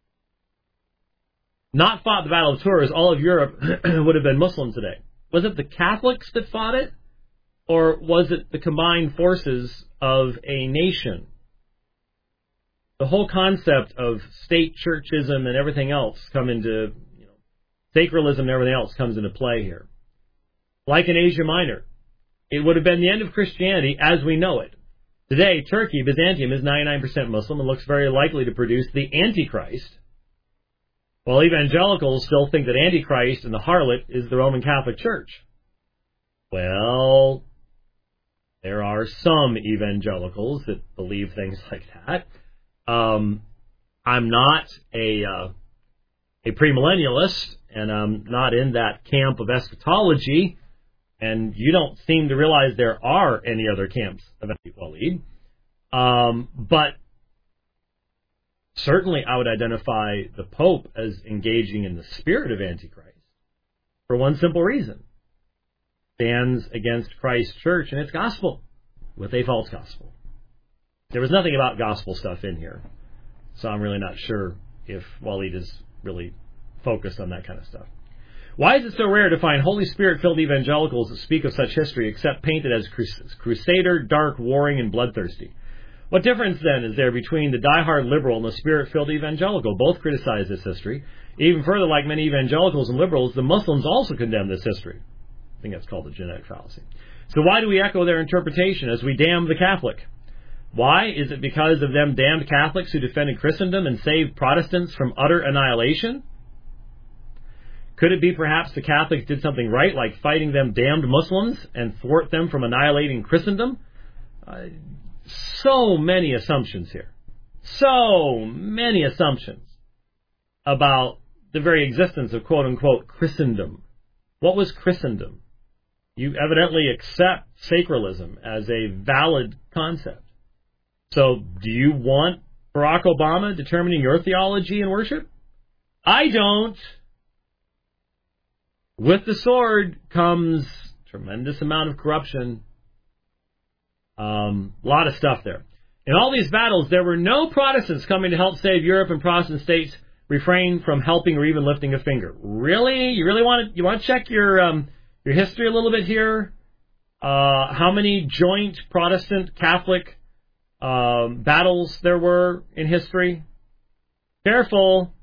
not fought the Battle of Tours, all of Europe would have been Muslim today. Was it the Catholics that fought it? Or was it the combined forces of a nation? The whole concept of state churchism and everything else come into, sacralism and everything else comes into play here. Like in Asia Minor, it would have been the end of Christianity as we know it. Today, Turkey, Byzantium, is 99% Muslim and looks very likely to produce the Antichrist, while evangelicals still think that Antichrist and the harlot is the Roman Catholic Church. Well, there are some evangelicals that believe things like that. I'm not a premillennialist, and I'm not in that camp of eschatology, and you don't seem to realize there are any other camps of Waleed. But certainly I would identify the Pope as engaging in the spirit of Antichrist for one simple reason. Stands against Christ's church and its gospel with a false gospel. There was nothing about gospel stuff in here, so I'm really not sure if Waleed is really focused on that kind of stuff. Why is it so rare to find Holy Spirit-filled evangelicals that speak of such history except painted as crusader, dark, warring, and bloodthirsty? What difference, then, is there between the diehard liberal and the Spirit-filled evangelical? Both criticize this history. Even further, like many evangelicals and liberals, the Muslims also condemn this history. I think that's called the genetic fallacy. So why do we echo their interpretation as we damn the Catholic? Why? Is it because of them damned Catholics who defended Christendom and saved Protestants from utter annihilation? Could it be perhaps the Catholics did something right, like fighting them damned Muslims and thwart them from annihilating Christendom? So many assumptions here. So many assumptions about the very existence of quote-unquote Christendom. What was Christendom? You evidently accept sacralism as a valid concept. So do you want Barack Obama determining your theology and worship? I don't. With the sword comes tremendous amount of corruption. A lot of stuff there. In all these battles, there were no Protestants coming to help save Europe, and Protestant states refrained from helping or even lifting a finger. Really? You really want to check your history a little bit here? How many joint Protestant Catholic battles there were in history? Careful.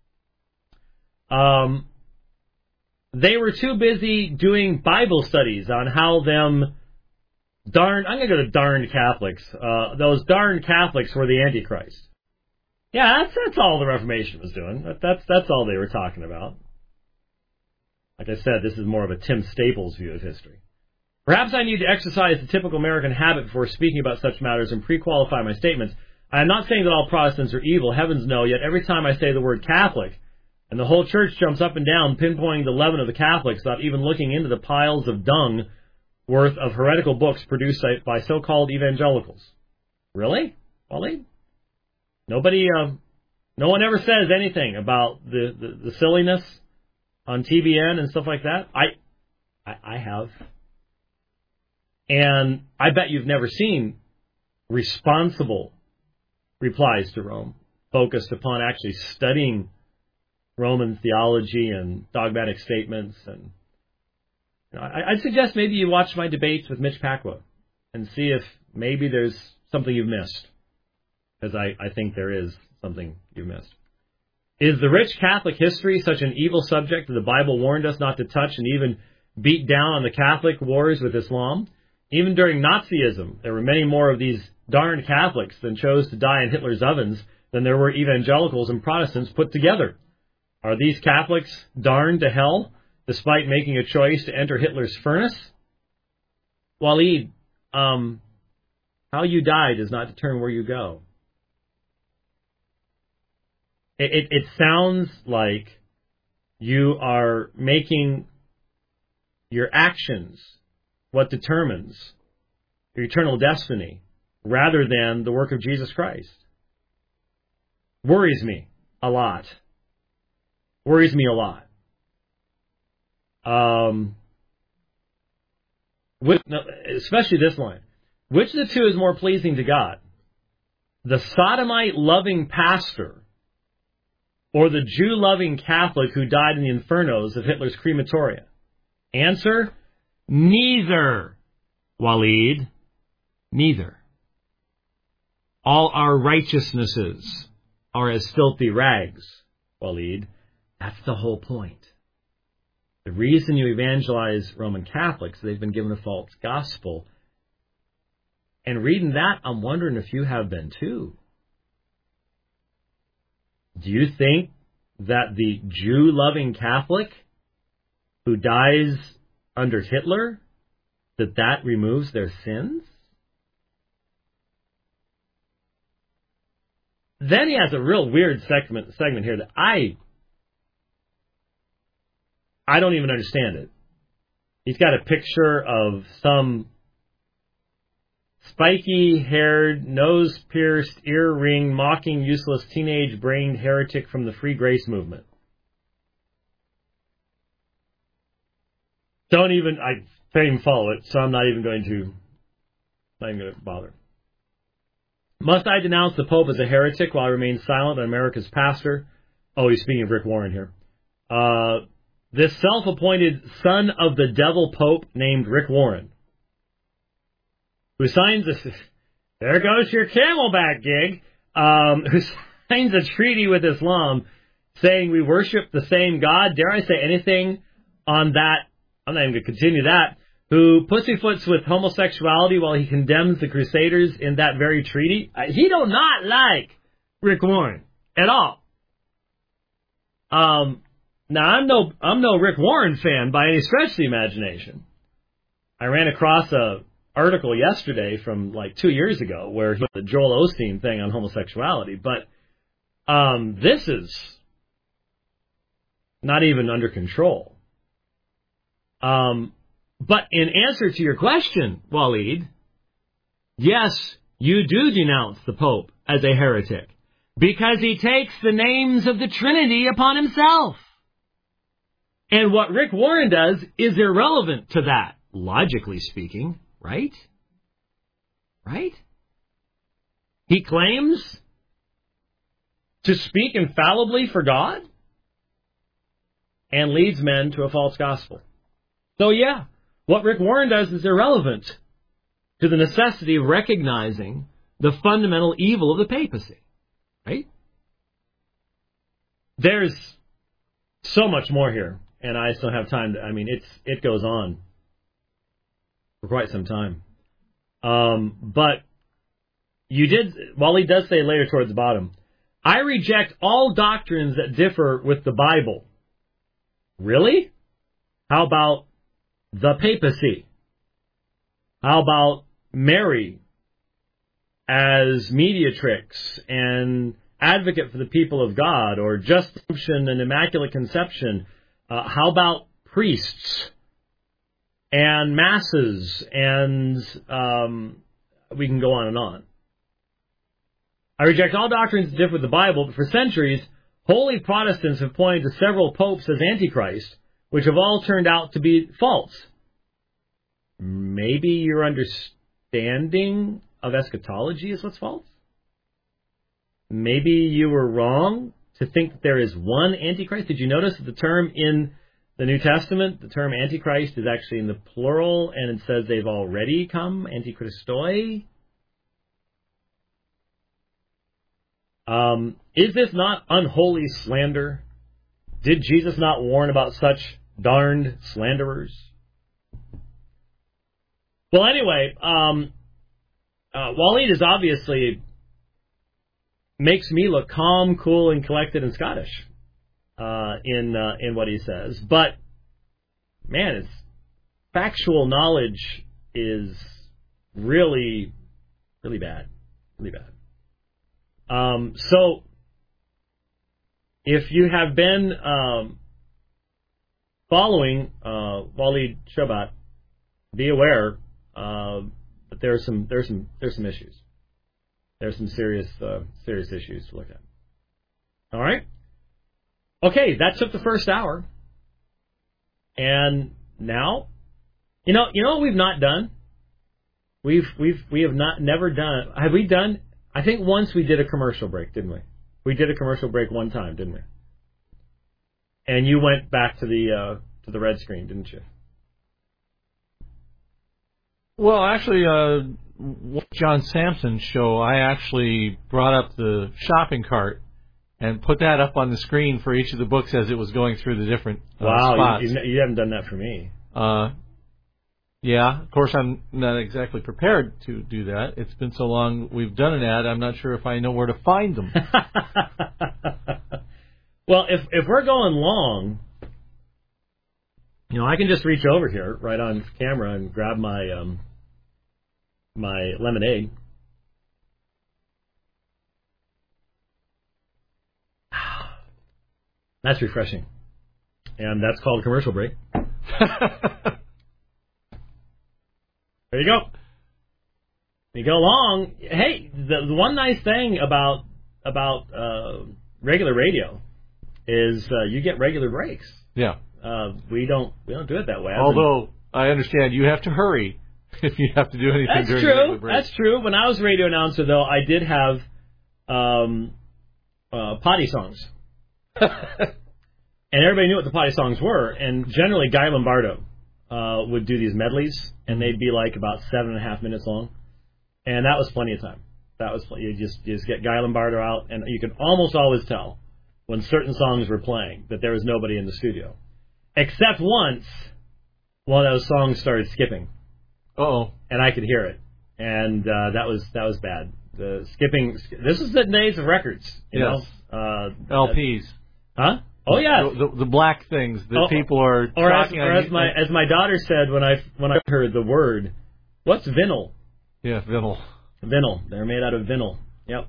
They were too busy doing Bible studies on how them I'm going to go to darned Catholics. Those darned Catholics were the Antichrist. Yeah, that's all the Reformation was doing. That's all they were talking about. Like I said, this is more of a Tim Staples view of history. Perhaps I need to exercise the typical American habit before speaking about such matters and pre-qualify my statements. I am not saying that all Protestants are evil, heavens no, yet every time I say the word Catholic, and the whole church jumps up and down, pinpointing the leaven of the Catholics without even looking into the piles of dung worth of heretical books produced by so-called evangelicals. Really? Waleed? Nobody, no one ever says anything about the silliness on TBN and stuff like that. I have. And I bet you've never seen responsible replies to Rome focused upon actually studying Roman theology and dogmatic statements. And I'd suggest maybe you watch my debates with Mitch Pacwa and see if maybe there's something you've missed, because I think there is something you've missed. Is the rich Catholic history such an evil subject that the Bible warned us not to touch and even beat down on the Catholic wars with Islam? Even during Nazism, there were many more of these darned Catholics than chose to die in Hitler's ovens than there were evangelicals and Protestants put together. Are these Catholics darned to hell, despite making a choice to enter Hitler's furnace? Waleed, how you die does not determine where you go. It sounds like you are making your actions what determines your eternal destiny, rather than the work of Jesus Christ. Worries me. a lot. Worries me a lot. Especially this line. Which of the two is more pleasing to God? The sodomite-loving pastor or the Jew-loving Catholic who died in the infernos of Hitler's crematoria? Answer, neither, Waleed. Neither. All our righteousnesses are as filthy rags, Waleed. That's the whole point. The reason you evangelize Roman Catholics, they've been given a false gospel. And reading that, I'm wondering if you have been too. Do you think that the Jew-loving Catholic who dies under Hitler, that removes their sins? Then he has a real weird segment here that I don't even understand it. He's got a picture of some spiky-haired, nose-pierced, ear-ringed, mocking, useless, teenage-brained heretic from the Free Grace movement. I can't even follow it, so I'm not even going to bother. Must I denounce the Pope as a heretic while I remain silent on America's pastor? Oh, he's speaking of Rick Warren here. This self-appointed son of the devil Pope named Rick Warren, who signs there goes your Camelback gig, who signs a treaty with Islam saying we worship the same God. Dare I say anything on that? I'm not even going to continue that. Who pussyfoots with homosexuality while he condemns the Crusaders in that very treaty. He do not like Rick Warren at all. Now I'm no Rick Warren fan by any stretch of the imagination. I ran across a article yesterday from like 2 years ago where he the Joel Osteen thing on homosexuality, but this is not even under control. But in answer to your question, Waleed, yes, you do denounce the Pope as a heretic because he takes the names of the Trinity upon himself. And what Rick Warren does is irrelevant to that, logically speaking, right? Right? He claims to speak infallibly for God and leads men to a false gospel. So yeah, what Rick Warren does is irrelevant to the necessity of recognizing the fundamental evil of the papacy. Right? There's so much more here, and I still have time to, it goes on for quite some time. But Wally does say later towards the bottom, I reject all doctrines that differ with the Bible. Really? How about the papacy? How about Mary as mediatrix and advocate for the people of God, or just adoption and immaculate conception? How about priests and masses, and we can go on and on. I reject all doctrines that differ with the Bible, but for centuries, holy Protestants have pointed to several popes as Antichrist, which have all turned out to be false. Maybe your understanding of eschatology is what's false? Maybe you were wrong to think that there is one Antichrist. Did you notice that the term in the New Testament, the term Antichrist, is actually in the plural, and it says they've already come, Antichristoi? Is this not unholy slander? Did Jesus not warn about such darned slanderers? Well, anyway, Waleed is obviously makes me look calm, cool, and collected and Scottish in what he says. But, man, his factual knowledge is really, really bad. Really bad. So, if you have been following Waleed Shoebat, be aware that there's some issues. There's some serious issues to look at. All right. Okay, that took the first hour. And now, you know what we've not done? We have never done. Have we done? I think once we did a commercial break, didn't we? We did a commercial break one time, didn't we? And you went back to the red screen, didn't you? Well, actually, John Sampson's show, I actually brought up the shopping cart and put that up on the screen for each of the books as it was going through the different spots. Wow, you haven't done that for me. Yeah, of course, I'm not exactly prepared to do that. It's been so long we've done an ad, I'm not sure if I know where to find them. Well, if we're going long, I can just reach over here right on camera and grab my my lemonade. That's refreshing. And that's called a commercial break. There you go. You go along. Hey, the one nice thing about regular radio is you get regular breaks. Yeah. We don't do it that way. Although I understand you have to hurry if you have to do anything during the regular break. That's true. When I was a radio announcer, though, I did have potty songs. And everybody knew what the potty songs were. And generally, Guy Lombardo would do these medleys, and they'd be like about 7.5 minutes long. And that was plenty of time. You just get Guy Lombardo out, and you could almost always tell when certain songs were playing that there was nobody in the studio. Except once, one of those songs started skipping. Uh-oh. And I could hear it. And that was bad. The skipping. This is the days of records. You know? LPs. Huh? Oh yeah. The black things that people are talking on. As my daughter said when I heard the word, what's vinyl? Yeah, vinyl. Vinyl. They're made out of vinyl. Yep.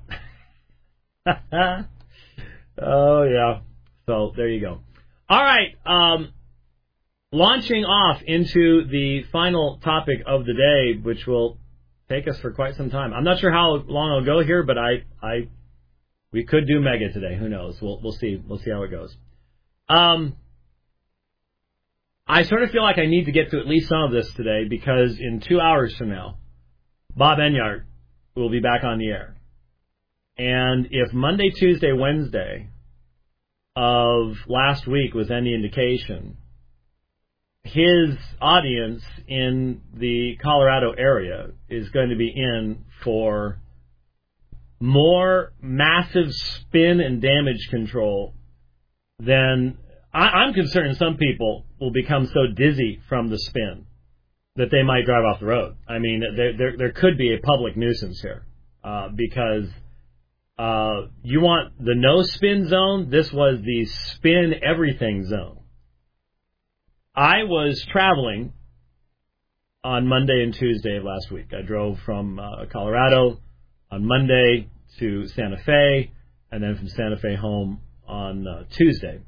Oh yeah. So there you go. All right. Launching off into the final topic of the day, which will take us for quite some time. I'm not sure how long I'll go here, but we could do Mega today. Who knows? We'll see. We'll see how it goes. I sort of feel like I need to get to at least some of this today because in 2 hours from now, Bob Enyart will be back on the air. And if Monday, Tuesday, Wednesday of last week was any indication, his audience in the Colorado area is going to be in for more massive spin and damage control than I'm concerned some people will become so dizzy from the spin that they might drive off the road. I mean, there could be a public nuisance here because you want the no spin zone. This was the spin everything zone. I was traveling on Monday and Tuesday of last week. I drove from Colorado on Monday to Santa Fe, and then from Santa Fe home on Tuesday.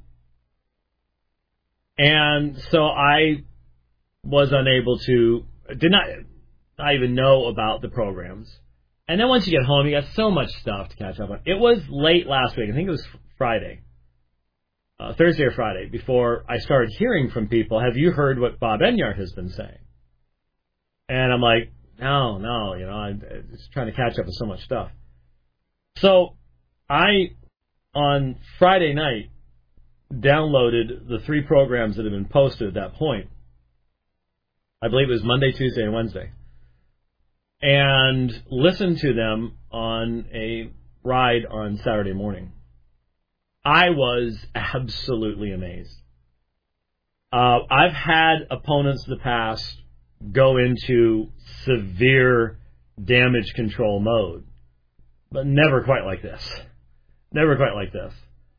And so I was unable to, did not even know about the programs. And then once you get home, you got so much stuff to catch up on. It was late last week. I think it was Friday. Thursday or Friday, before I started hearing from people, have you heard what Bob Enyart has been saying? And I'm like, no, I'm just trying to catch up with so much stuff. So I, on Friday night, downloaded the 3 programs that had been posted at that point. I believe it was Monday, Tuesday, and Wednesday. And listened to them on a ride on Saturday morning. I was absolutely amazed. I've had opponents in the past go into severe damage control mode, but never quite like this. Never quite like this.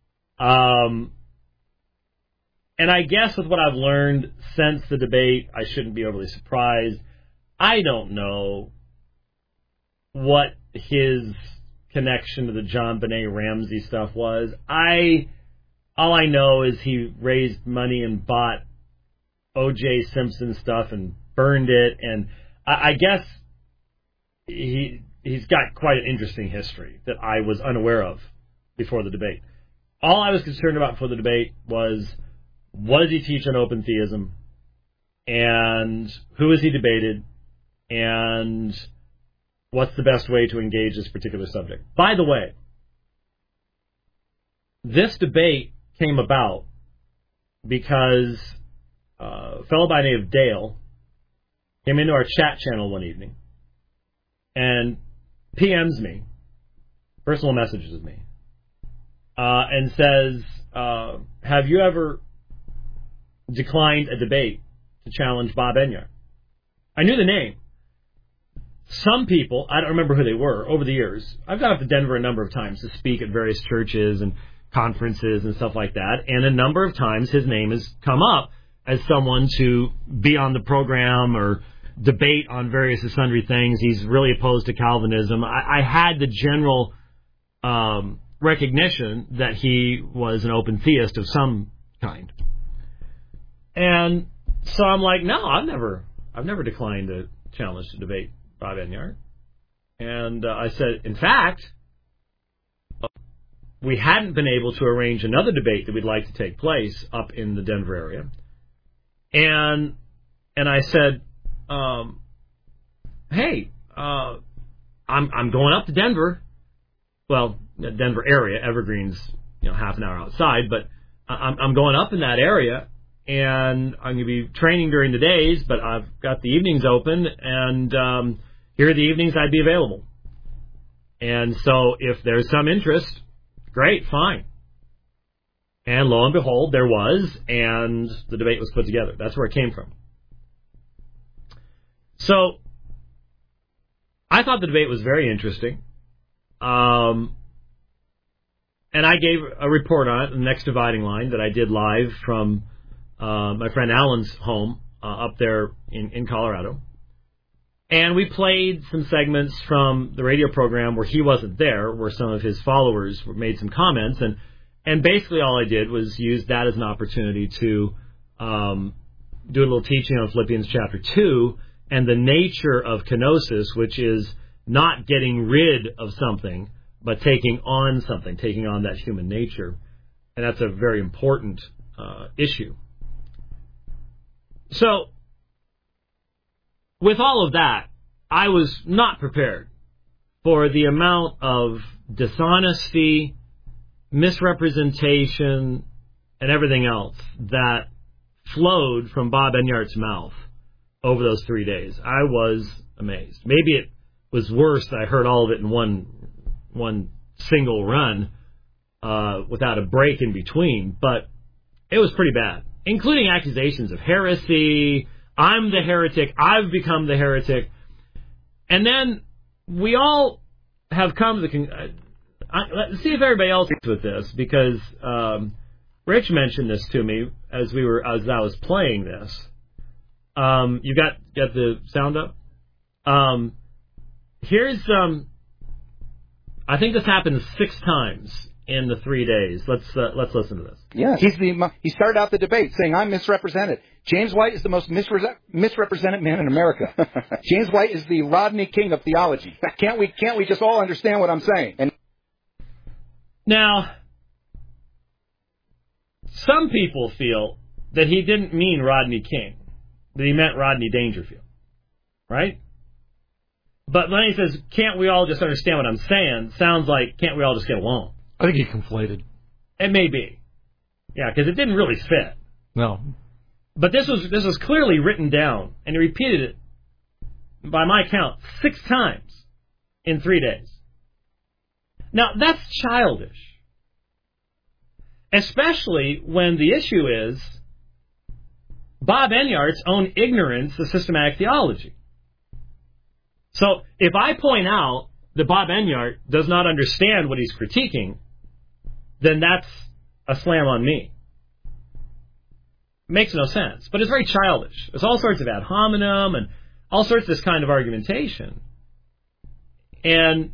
And I guess with what I've learned since the debate, I shouldn't be overly surprised. I don't know what his connection to the John Benet Ramsey stuff was. All I know is he raised money and bought O.J. Simpson stuff and burned it, and I guess he's got quite an interesting history that I was unaware of before the debate. all I was concerned about for the debate was, what does he teach on open theism, and who has he debated, and what's the best way to engage this particular subject. By the way, this debate came about because a fellow by the name of Dale came into our chat channel one evening and PMs me, personal messages me, and says, have you ever declined a debate to challenge Bob Enyart? I knew the name. Some people, I don't remember who they were, over the years, I've gone up to Denver a number of times to speak at various churches and conferences and stuff like that, and a number of times his name has come up as someone to be on the program or debate on various and sundry things. He's really opposed to Calvinism. I had the general recognition that he was an open theist of some kind. And so I'm like, no, I've never declined to challenge to debate Bob Enyart. And I said, in fact, we hadn't been able to arrange another debate that we'd like to take place up in the Denver area. And I said, hey, I'm going up to Denver. Well, the Denver area, Evergreen's, half an hour outside, but I'm going up in that area, and I'm going to be training during the days, but I've got the evenings open, and here are the evenings I'd be available. And so if there's some interest, great, fine. And lo and behold, there was, and the debate was put together. That's where it came from. So I thought the debate was very interesting. And I gave a report on it, the Next Dividing Line, that I did live from my friend Alan's home up there in Colorado. And we played some segments from the radio program where he wasn't there, where some of his followers made some comments. And basically all I did was use that as an opportunity to do a little teaching on Philippians chapter 2 and the nature of kenosis, which is not getting rid of something, but taking on something, taking on that human nature. And that's a very important issue. So, with all of that, I was not prepared for the amount of dishonesty, misrepresentation, and everything else that flowed from Bob Enyart's mouth over those 3 days. I was amazed. Maybe it was worse that I heard all of it in one single run without a break in between, but it was pretty bad, including accusations of heresy. I'm the heretic. I've become the heretic. And then we all have come to the let's see if everybody else is with this, because Rich mentioned this to me as I was playing this. You got the sound up? Here's I think this happened 6 times in the 3 days. Let's listen to this. Yeah, he started out the debate saying, I'm misrepresented. James White is the most misrepresented man in America. James White is the Rodney King of theology. Can't we just all understand what I'm saying? And now, some people feel that he didn't mean Rodney King, that he meant Rodney Dangerfield, right? But when he says, can't we all just understand what I'm saying, sounds like, can't we all just get along? I think he conflated. It may be. Yeah, because it didn't really fit. No. But this was clearly written down, and he repeated it, by my count, 6 times in 3 days. Now, that's childish. Especially when the issue is Bob Enyart's own ignorance of systematic theology. So, if I point out that Bob Enyart does not understand what he's critiquing, then that's a slam on me. Makes no sense. But it's very childish. There's all sorts of ad hominem and all sorts of this kind of argumentation. And,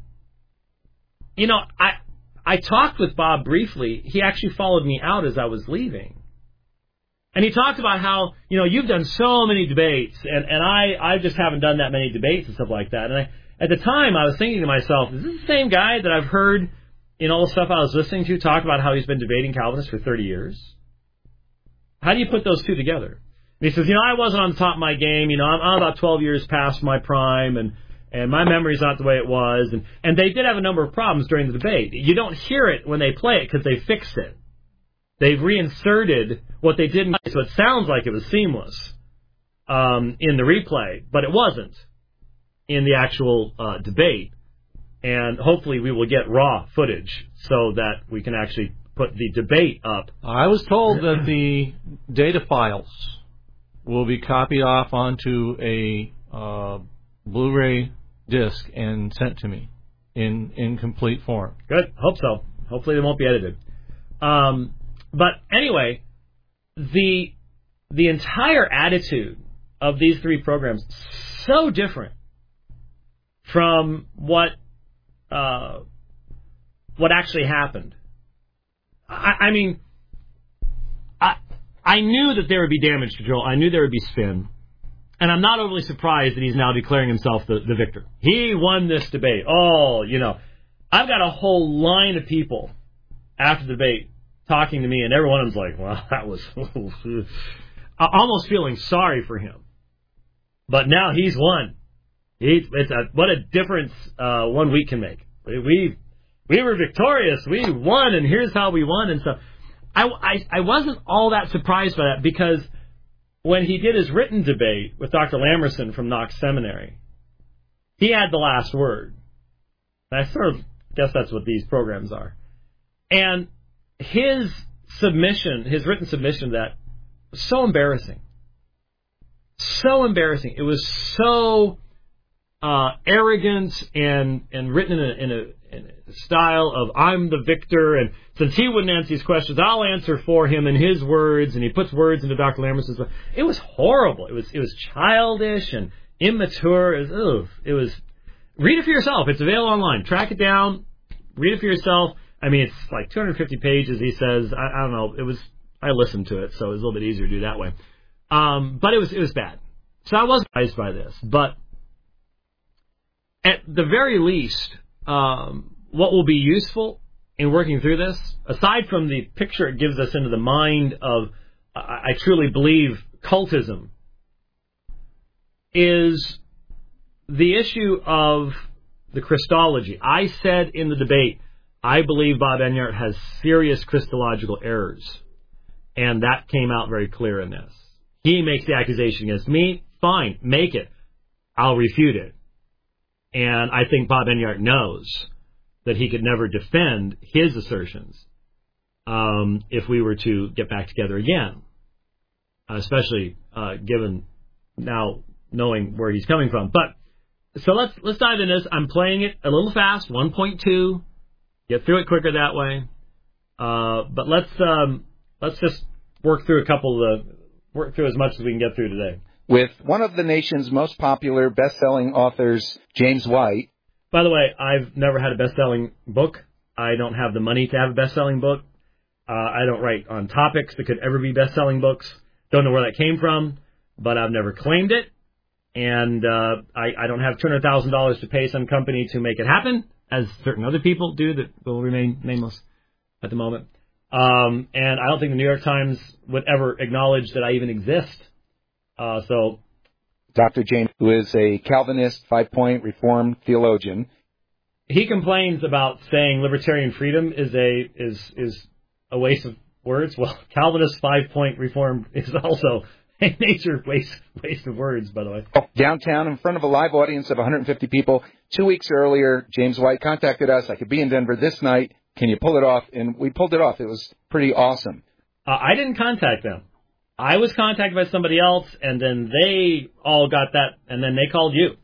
I talked with Bob briefly. He actually followed me out as I was leaving. And he talked about how, you've done so many debates, and I just haven't done that many debates and stuff like that. And at the time, I was thinking to myself, is this the same guy that I've heard, in all the stuff I was listening to, talk about how he's been debating Calvinists for 30 years? How do you put those two together? And he says, I wasn't on the top of my game. I'm about 12 years past my prime, and my memory's not the way it was. And they did have a number of problems during the debate. You don't hear it when they play it because they fixed it. They've reinserted what they didn't, so it sounds like it was seamless in the replay, but it wasn't in the actual debate. And hopefully we will get raw footage so that we can actually put the debate up. I was told that the data files will be copied off onto a Blu-ray disc and sent to me in complete form. Good. Hope so. Hopefully they won't be edited. But anyway, the entire attitude of these three programs so different from what actually happened. I mean, I knew that there would be damage control. I knew there would be spin. And I'm not overly surprised that he's now declaring himself the victor. He won this debate. Oh, I've got a whole line of people after the debate talking to me, and every one of them's like, well, that was almost feeling sorry for him. But now he's won. What a difference 1 week can make. We were victorious. We won, and here's how we won and stuff. I wasn't all that surprised by that, because when he did his written debate with Dr. Lamerson from Knox Seminary, he had the last word. And I sort of guess that's what these programs are. And his submission, his written submission to that, was so embarrassing. So embarrassing. It was so arrogant and written in a style of I'm the victor, and since he wouldn't answer these questions, I'll answer for him in his words, and he puts words into Dr. Lamerson's. It was horrible. It was childish and immature. It was read it for yourself. It's available online. Track it down. Read it for yourself. I mean, it's like 250 pages. He says, I don't know. I listened to it, so it was a little bit easier to do that way. But it was bad. So I was surprised by this, but at the very least, what will be useful in working through this, aside from the picture it gives us into the mind of, I truly believe, cultism, is the issue of the Christology. I said in the debate, I believe Bob Enyart has serious Christological errors, and that came out very clear in this. He makes the accusation against me. Fine, make it. I'll refute it. And I think Bob Enyart knows that he could never defend his assertions if we were to get back together again, especially given now knowing where he's coming from. But so let's dive into this. I'm playing it a little fast, 1.2. Get through it quicker that way. But let's just work through as much as we can get through today. With one of the nation's most popular best-selling authors, James White. By the way, I've never had a best-selling book. I don't have the money to have a best-selling book. I don't write on topics that could ever be best-selling books. Don't know where that came from, but I've never claimed it. And I don't have $200,000 to pay some company to make it happen, as certain other people do that will remain nameless at the moment. And I don't think the New York Times would ever acknowledge that I even exist. So, Dr. James, who is a Calvinist, 5-point Reformed theologian, he complains about saying libertarian freedom is a waste of words. Well, Calvinist 5-point Reformed is also a major waste of words, by the way. Downtown, in front of a live audience of 150 people, 2 weeks earlier, James White contacted us. I could be in Denver this night. Can you pull it off? And we pulled it off. It was pretty awesome. I didn't contact them. I was contacted by somebody else, and then they all got that, and then they called you.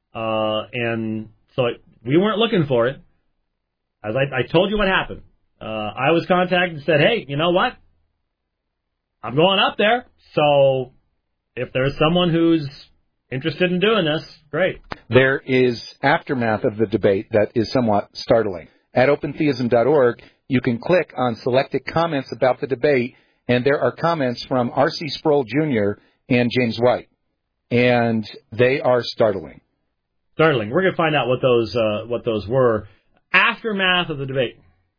And so we weren't looking for it. As I told you what happened. I was contacted and said, hey, you know what? I'm going up there, so if there's someone who's interested in doing this, great. There is aftermath of the debate that is somewhat startling. At opentheism.org, you can click on selected comments about the debate, and there are comments from R.C. Sproul Jr. and James White, and they are startling. Startling. We're going to find out what those were. Aftermath of the debate.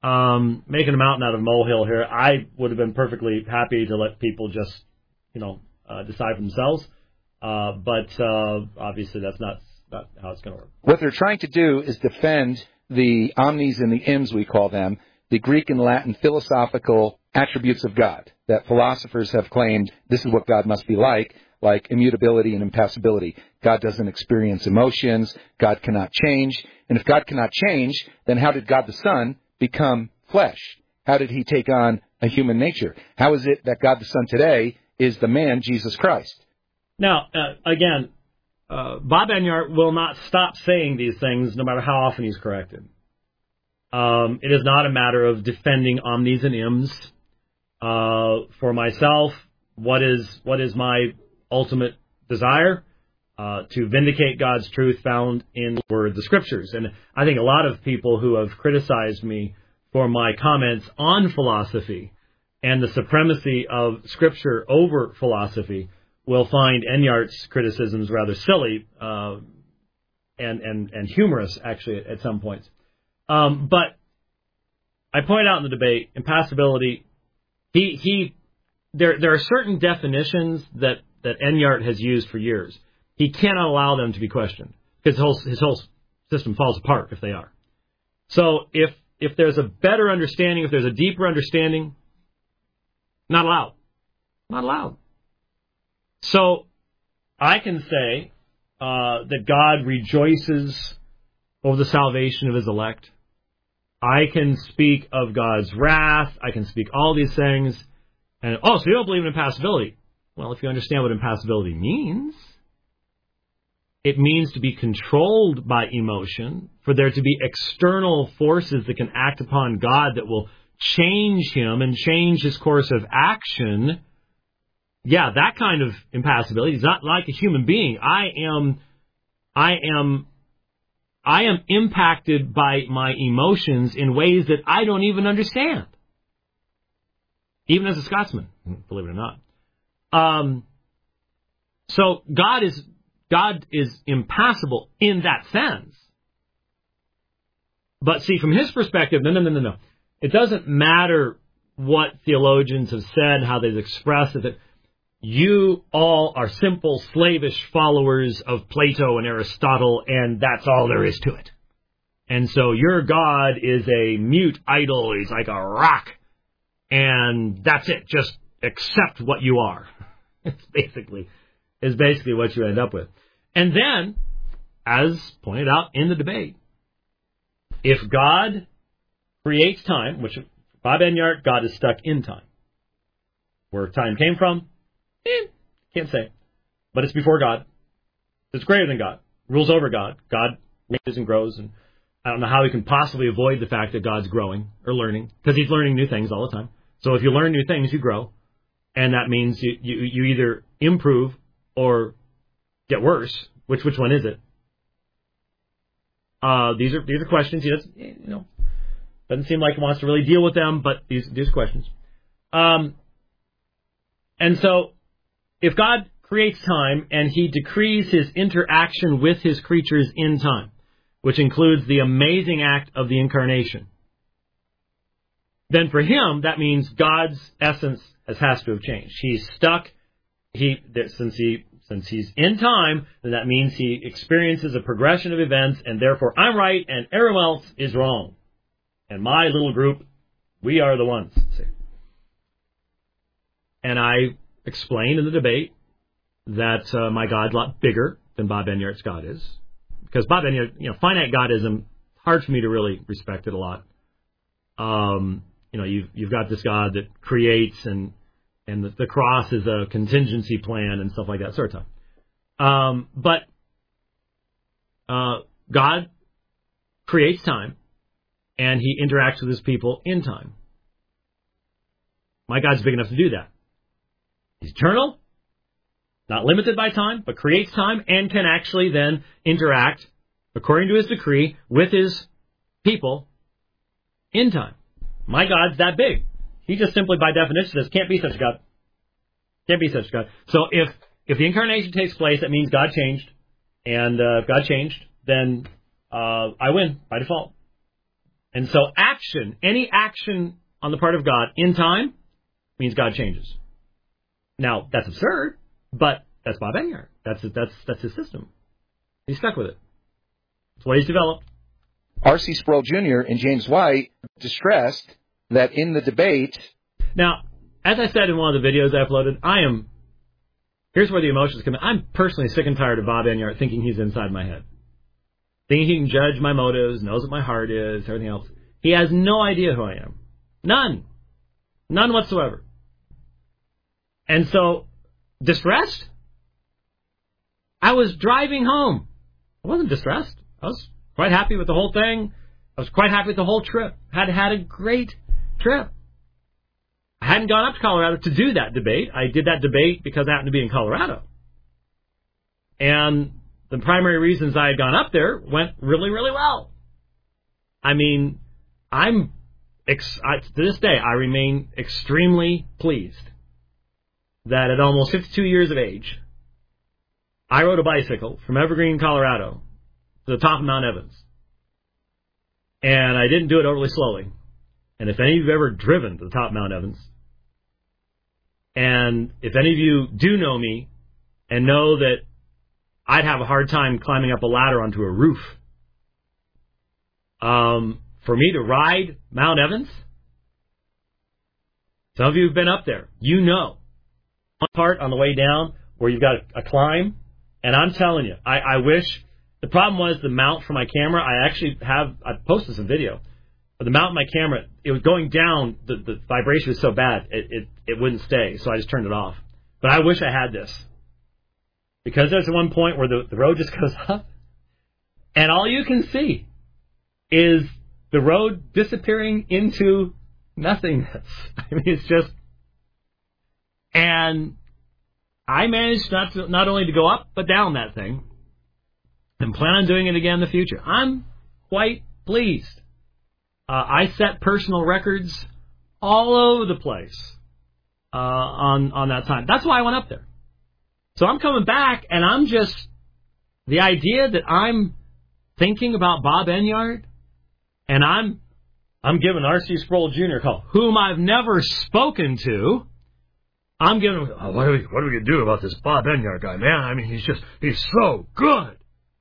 making a mountain out of a molehill here. I would have been perfectly happy to let people just, decide for themselves. But obviously that's not how it's going to work. What they're trying to do is defend the omnis and the ims, we call them, the Greek and Latin philosophical attributes of God, that philosophers have claimed this is what God must be like immutability and impassibility. God doesn't experience emotions. God cannot change. And if God cannot change, then how did God the Son become flesh? How did he take on a human nature? How is it that God the Son today is the man, Jesus Christ? Now, again, Bob Enyart will not stop saying these things no matter how often he's corrected. It is not a matter of defending omnis and ims. For myself, what is my ultimate desire? To vindicate God's truth found in the Word, the Scriptures. And I think a lot of people who have criticized me for my comments on philosophy and the supremacy of Scripture over philosophy will find Enyart's criticisms rather silly and humorous, actually, at some points. But I point out in the debate, impassibility, there are certain definitions that Enyart has used for years. He cannot allow them to be questioned because his whole system falls apart if they are. So if there's a better understanding, if there's a deeper understanding, not allowed. Not allowed. So I can say that God rejoices over the salvation of his elect. I can speak of God's wrath. I can speak all these things. And, so you don't believe in impassibility. Well, if you understand what impassibility means, it means to be controlled by emotion, for there to be external forces that can act upon God that will change him and change his course of action. Yeah, that kind of impassibility is not like a human being. I am impacted by my emotions in ways that I don't even understand. Even as a Scotsman, believe it or not. So God is impassible in that sense. But see, from his perspective, no. It doesn't matter what theologians have said, how they've expressed it, that you all are simple, slavish followers of Plato and Aristotle, and that's all there is to it. And so your God is a mute idol. He's like a rock. And that's it. Just accept what you are. It's basically what you end up with. And then, as pointed out in the debate, if God creates time, which Bob Enyart, God is stuck in time. Where time came from, can't say. But it's before God. It's greater than God. Rules over God. God lives and grows, and I don't know how we can possibly avoid the fact that God's growing or learning, because he's learning new things all the time. So if you learn new things, you grow. And that means you either improve or get worse. Which one is it? These are questions. He doesn't seem like he wants to really deal with them, but these questions. And so if God creates time and he decrees his interaction with his creatures in time, which includes the amazing act of the incarnation, then for him, that means God's essence has to have changed. He's stuck. Since he's in time, then that means he experiences a progression of events, and therefore I'm right and everyone else is wrong. And my little group, we are the ones. See? And I explained in the debate that my God's a lot bigger than Bob Enyart's God is. Because Bob Enyart, finite Godism, hard for me to really respect it a lot. You've got this God that creates, and the cross is a contingency plan and stuff like that sort of time. But God creates time, and he interacts with his people in time. My God's big enough to do that. He's eternal, not limited by time, but creates time and can actually then interact, according to his decree, with his people in time. My God's that big. He just simply, by definition, says, can't be such a God. Can't be such a God. So if the incarnation takes place, that means God changed. And if God changed, then I win by default. And so action, any action on the part of God in time, means God changes. Now, that's absurd, but that's Bob Enyart. That's his system. He's stuck with it. That's what he's developed. R.C. Sproul Jr. and James White distressed that in the debate... Now, as I said in one of the videos I uploaded, here's where the emotions come in. I'm personally sick and tired of Bob Enyart thinking he's inside my head. Thinking he can judge my motives, knows what my heart is, everything else. He has no idea who I am. None. None whatsoever. And so, distressed? I was driving home. I wasn't distressed. I was quite happy with the whole thing. I was quite happy with the whole trip. Had a great trip. I hadn't gone up to Colorado to do that debate. I did that debate because I happened to be in Colorado. And the primary reasons I had gone up there went really, really well. I mean, to this day, I remain extremely pleased that at almost 52 years of age, I rode a bicycle from Evergreen, Colorado, to the top of Mount Evans. And I didn't do it overly slowly. And if any of you have ever driven to the top of Mount Evans, and if any of you do know me and know that I'd have a hard time climbing up a ladder onto a roof, for me to ride Mount Evans, some of you have been up there. You know. One part on the way down where you've got a climb, and I'm telling you, I wish... The problem was the mount for my camera. I posted some video. But the mount of my camera, it was going down, the vibration was so bad, it wouldn't stay, so I just turned it off. But I wish I had this. Because there's one point where the road just goes up, and all you can see is the road disappearing into nothingness. I mean, it's just... And I managed not only to go up, but down that thing, and plan on doing it again in the future. I'm quite pleased. I set personal records all over the place on that time. That's why I went up there. So I'm coming back, and I'm just... The idea that I'm thinking about Bob Enyart, and I'm giving R.C. Sproul Jr. a call, whom I've never spoken to. I'm giving him, what are we going to do about this Bob Enyart guy, man? I mean, he's so good.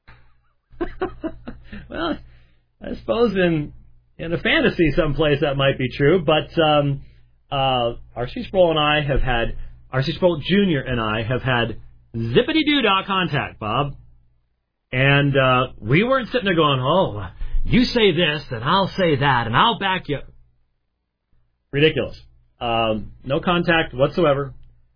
Well, I suppose in a fantasy someplace that might be true, but R.C. Sproul Jr. and I have had zippity-doo-dah contact, Bob. And we weren't sitting there going, oh, you say this, and I'll say that, and I'll back you. Ridiculous. No contact whatsoever.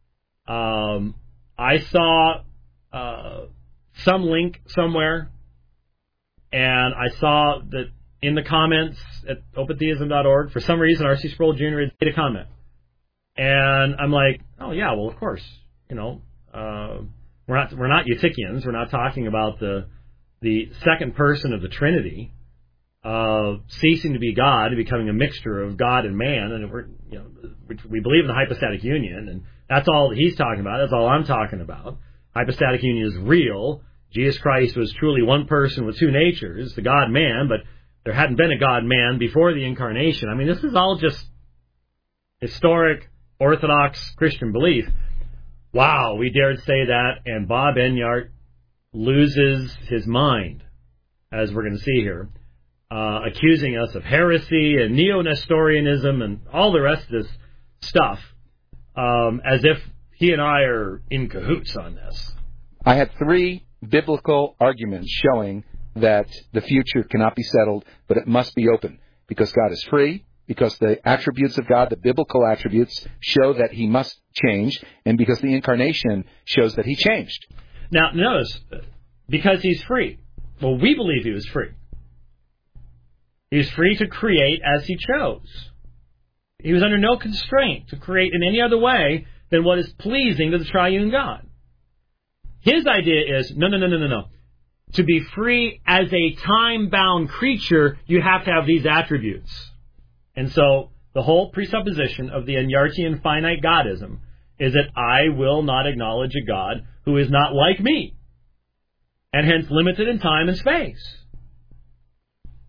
I saw some link somewhere, and I saw that in the comments at opentheism.org, for some reason, R.C. Sproul Jr. made a comment. And I'm like, oh, yeah, well, of course. You know, we're not Eutychians. We're not talking about the second person of the Trinity ceasing to be God and becoming a mixture of God and man. And we believe in the hypostatic union, and that's all that he's talking about. That's all I'm talking about. Hypostatic union is real. Jesus Christ was truly one person with two natures, the God-man, but there hadn't been a God-man before the incarnation. I mean, this is all just historic, Orthodox Christian belief. Wow, we dared say that, and Bob Enyart loses his mind, as we're going to see here, accusing us of heresy and neo-Nestorianism and all the rest of this stuff, as if he and I are in cahoots on this. I had 3 biblical arguments showing that the future cannot be settled, but it must be open, because God is free, because the attributes of God, the biblical attributes, show that he must change, and because the incarnation shows that he changed. Now, notice, because he's free. Well, we believe he was free. He was free to create as he chose. He was under no constraint to create in any other way than what is pleasing to the triune God. His idea is, no. To be free as a time-bound creature, you have to have these attributes. And so the whole presupposition of the Enyartian finite Godism is that I will not acknowledge a God who is not like me, and hence limited in time and space.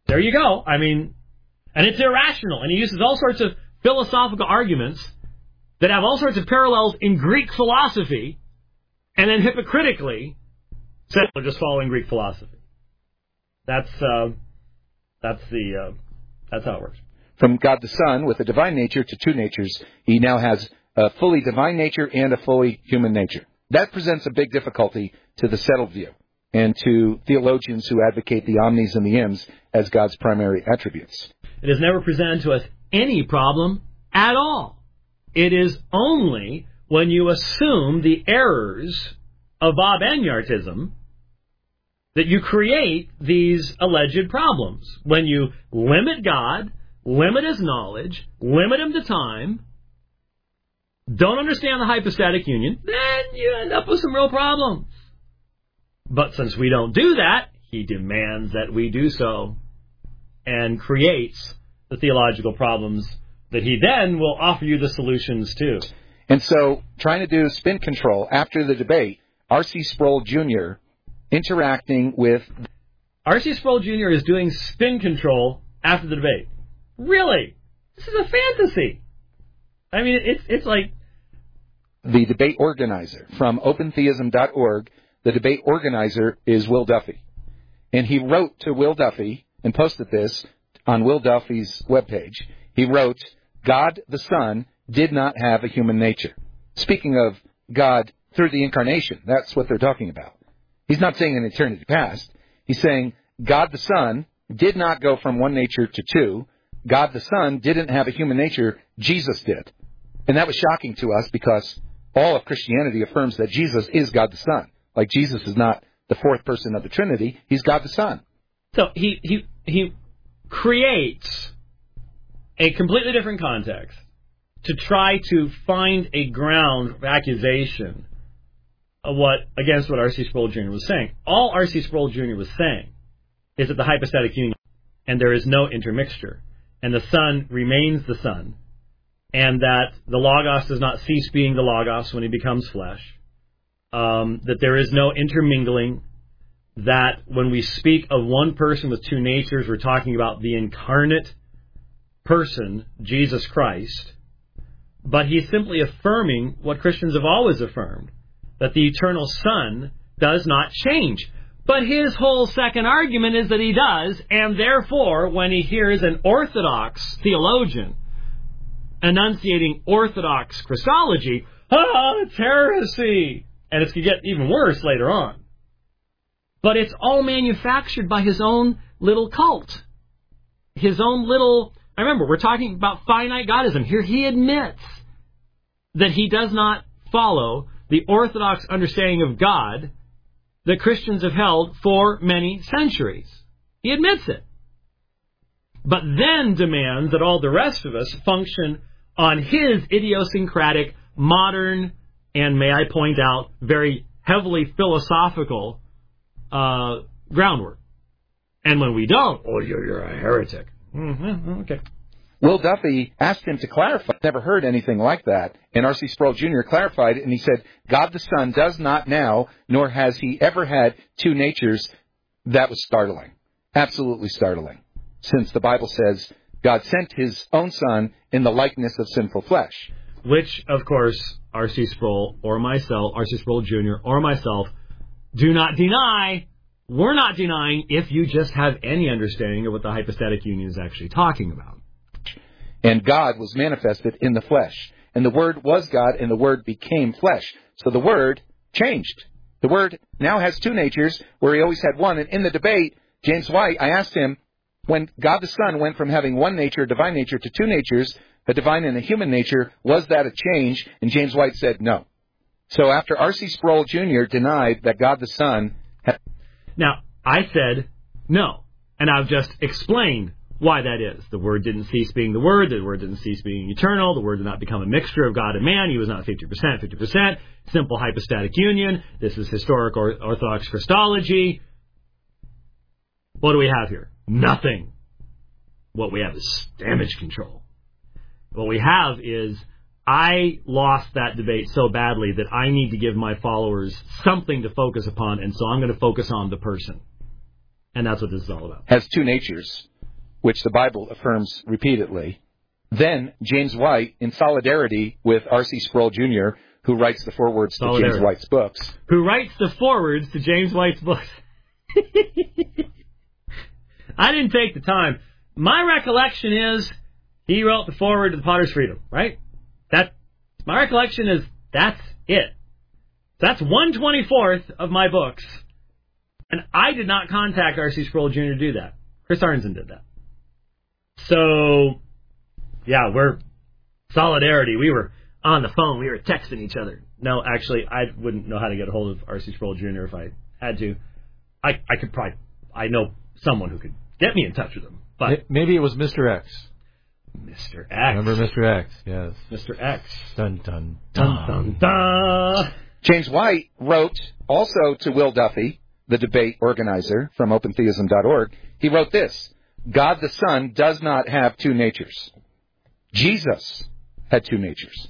There you go. I mean, and it's irrational. And he uses all sorts of philosophical arguments that have all sorts of parallels in Greek philosophy, and then hypocritically said they're just following Greek philosophy. That's how it works. From God the Son with a divine nature to two natures, he now has a fully divine nature and a fully human nature. That presents a big difficulty to the settled view and to theologians who advocate the omnis and the ims as God's primary attributes. It has never presented to us any problem at all. It is only when you assume the errors of Bob Enyartism that you create these alleged problems. When you limit God, limit his knowledge, limit him to time, don't understand the hypostatic union, then you end up with some real problems. But since we don't do that, he demands that we do so and creates the theological problems that he then will offer you the solutions to. And so, trying to do spin control after the debate, R.C. Sproul Jr. interacting with... R.C. Sproul Jr. is doing spin control after the debate. Really? This is a fantasy. I mean, it's like... The debate organizer from opentheism.org, the debate organizer is Will Duffy. And he wrote to Will Duffy and posted this on Will Duffy's webpage. He wrote, God the Son did not have a human nature. Speaking of God through the incarnation, that's what they're talking about. He's not saying in eternity past. He's saying God the Son did not go from one nature to two. God the Son didn't have a human nature. Jesus did. And that was shocking to us because all of Christianity affirms that Jesus is God the Son. Like Jesus is not the fourth person of the Trinity. He's God the Son. So he creates a completely different context to try to find a ground of accusation against what R.C. Sproul Jr. was saying. All R.C. Sproul Jr. was saying is that the hypostatic union, and there is no intermixture, and the Son remains the Son, and that the Logos does not cease being the Logos when he becomes flesh, that there is no intermingling, that when we speak of one person with two natures, we're talking about the incarnate person, Jesus Christ, but he's simply affirming what Christians have always affirmed, that the eternal Son does not change. But his whole second argument is that he does, and therefore, when he hears an Orthodox theologian enunciating Orthodox Christology, it's heresy! And it's going to get even worse later on. But it's all manufactured by his own little cult. His own little... I remember, we're talking about finite Godism. Here he admits that he does not follow the Orthodox understanding of God that Christians have held for many centuries. He admits it. But then demands that all the rest of us function on his idiosyncratic, modern, and may I point out, very heavily philosophical groundwork. And when we don't, you're a heretic. Mm-hmm. Okay. Will Duffy asked him to clarify. Never heard anything like that. And R.C. Sproul Jr. clarified it, and he said, God the Son does not now, nor has he ever had two natures. That was startling. Absolutely startling. Since the Bible says God sent his own Son in the likeness of sinful flesh. Which, of course, R.C. Sproul or myself, R.C. Sproul Jr. or myself, do not deny. We're not denying if you just have any understanding of what the hypostatic union is actually talking about. And God was manifested in the flesh. And the Word was God, and the Word became flesh. So the Word changed. The Word now has two natures, where he always had one. And in the debate, James White, I asked him, when God the Son went from having one nature, a divine nature, to two natures, a divine and a human nature, was that a change? And James White said no. So after R.C. Sproul Jr. denied that God the Son had... Now, I said no. And I've just explained why that is. The Word didn't cease being the Word. The Word didn't cease being eternal. The Word did not become a mixture of God and man. He was not 50%. Simple hypostatic union. This is historic Orthodox Christology. What do we have here? Nothing. What we have is damage control. What we have is, I lost that debate so badly that I need to give my followers something to focus upon, and so I'm going to focus on the person. And that's what this is all about. Has two natures. which the Bible affirms repeatedly. Then James White, in solidarity with R.C. Sproul Jr., who writes the forewords to James White's books. Who writes the forewords to James White's books. I didn't take the time. My recollection is he wrote the foreword to the Potter's Freedom, right? My recollection is that's it. That's 1/24 of my books. And I did not contact R.C. Sproul Jr. to do that. Chris Arnzen did that. So, yeah, we're solidarity. We were on the phone. We were texting each other. No, actually, I wouldn't know how to get a hold of R.C. Sproul Jr. if I had to. I could probably, I know someone who could get me in touch with him. But maybe it was Mr. X. Mr. X. Remember Mr. X? Yes. Mr. X. Dun, dun, dun. Dun, dun, dun. James White wrote also to Will Duffy, the debate organizer from OpenTheism.org. He wrote this: God the Son does not have two natures. Jesus had two natures.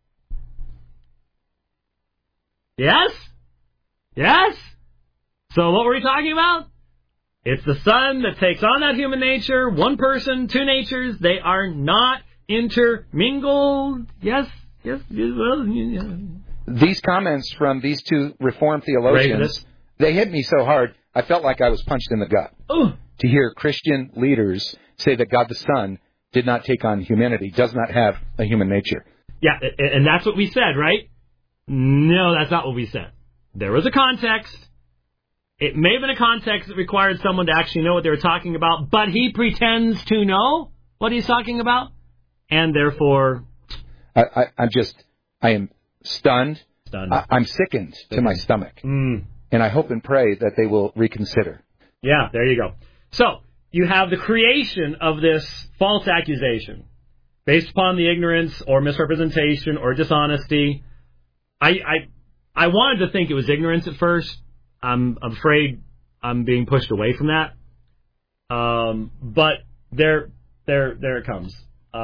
Yes? Yes? So what were we talking about? It's the Son that takes on that human nature, one person, two natures. They are not intermingled. Yes? Yes? Well, yeah. These comments from these two Reformed theologians, they hit me so hard, I felt like I was punched in the gut. Ooh. To hear Christian leaders say that God the Son did not take on humanity, does not have a human nature. Yeah, and that's what we said, right? No, that's not what we said. There was a context. It may have been a context that required someone to actually know what they were talking about, but he pretends to know what he's talking about, and therefore... I am stunned. I'm sickened to my stomach. And I hope and pray that they will reconsider. Yeah, there you go. So, you have the creation of this false accusation based upon the ignorance or misrepresentation or dishonesty. I wanted to think it was ignorance at first. I'm afraid I'm being pushed away from that. But there it comes.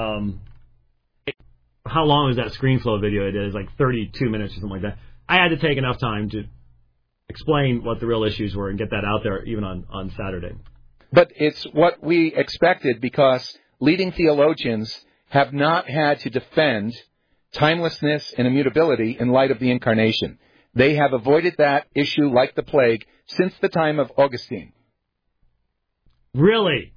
How long is that ScreenFlow video I did? It's like 32 minutes or something like that. I had to take enough time to explain what the real issues were and get that out there even on Saturday. But it's what we expected, because leading theologians have not had to defend timelessness and immutability in light of the Incarnation. They have avoided that issue like the plague since the time of Augustine. Really?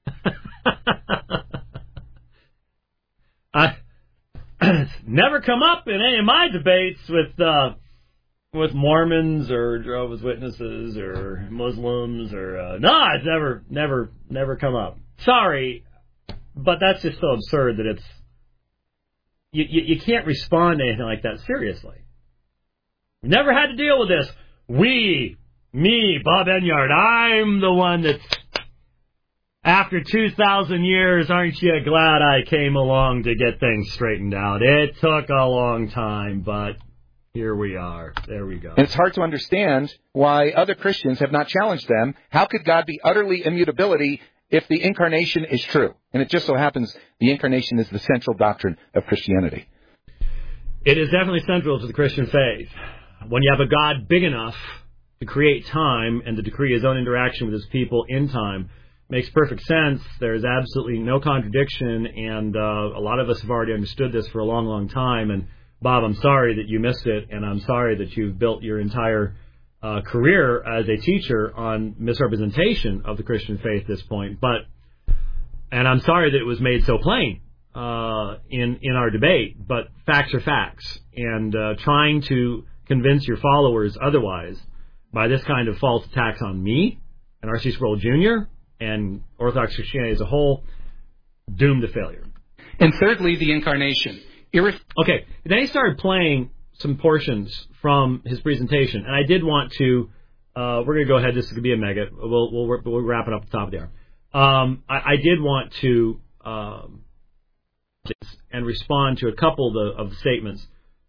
It's never come up in any of my debates with Mormons or Jehovah's Witnesses or Muslims or no, it's never come up. Sorry, but that's just so absurd that it's you can't respond to anything like that seriously. Never had to deal with this. Me, Bob Enyart, I'm the one that's, after 2,000 years, aren't you glad I came along to get things straightened out? It took a long time, but here we are. There we go. And it's hard to understand why other Christians have not challenged them. How could God be utterly immutability if the Incarnation is true? And it just so happens the Incarnation is the central doctrine of Christianity. It is definitely central to the Christian faith. When you have a God big enough to create time and to decree his own interaction with his people in time, makes perfect sense. There's absolutely no contradiction, and a lot of us have already understood this for a long, long time. And Bob, I'm sorry that you missed it, and I'm sorry that you've built your entire career as a teacher on misrepresentation of the Christian faith at this point. And I'm sorry that it was made so plain in our debate. But facts are facts, and trying to convince your followers otherwise by this kind of false attacks on me and R.C. Sproul Jr. and Orthodox Christianity as a whole, doomed to failure. And thirdly, the Incarnation. Okay, then he started playing some portions from his presentation, and I did want to, we're going to go ahead, this is going to be a mega, we'll wrap it up at the top there. I did want to and respond to a couple of the statements,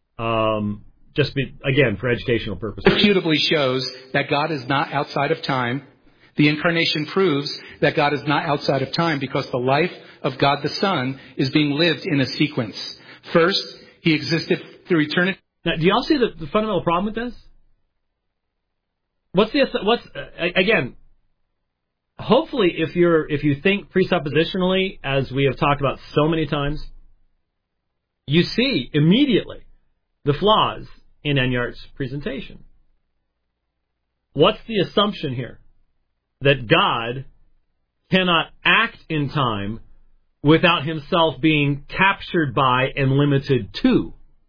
again, for educational purposes. Irrefutably shows that God is not outside of time. The Incarnation proves that God is not outside of time because the life of God the Son is being lived in a sequence. First, he existed through eternity. Now, do y'all see the fundamental problem with this? Again, hopefully, if you think presuppositionally, as we have talked about so many times, you see immediately the flaws in Enyart's presentation. What's the assumption here? That God cannot act in time without himself being captured by and limited to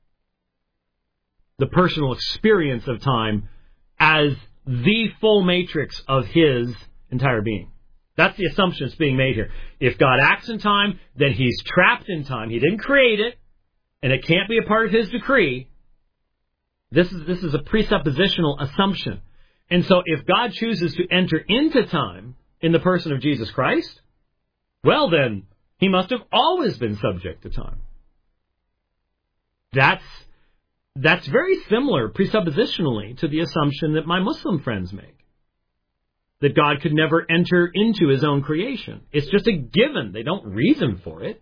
the personal experience of time as the full matrix of his entire being. That's the assumption that's being made here. If God acts in time, then he's trapped in time. He didn't create it, and it can't be a part of his decree. This is a presuppositional assumption. And so if God chooses to enter into time in the person of Jesus Christ, well then, he must have always been subject to time. That's very similar, presuppositionally, to the assumption that my Muslim friends make. That God could never enter into his own creation. It's just a given. They don't reason for it.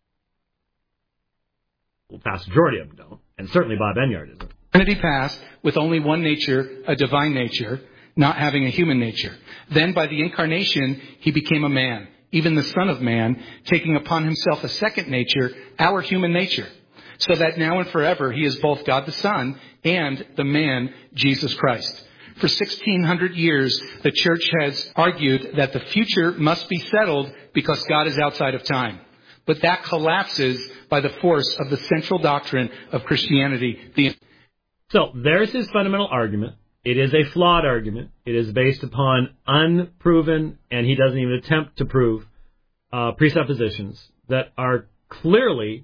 Well, the vast majority of them don't. And certainly Bob Enyart isn't. Eternity past with only one nature, a divine nature, not having a human nature. Then by the incarnation, he became a man, even the Son of Man, taking upon himself a second nature, our human nature, so that now and forever he is both God the Son and the man, Jesus Christ. For 1,600 years, the church has argued that the future must be settled because God is outside of time. But that collapses by the force of the central doctrine of Christianity. So there's his fundamental argument. It is a flawed argument. It is based upon unproven, and he doesn't even attempt to prove, presuppositions that are clearly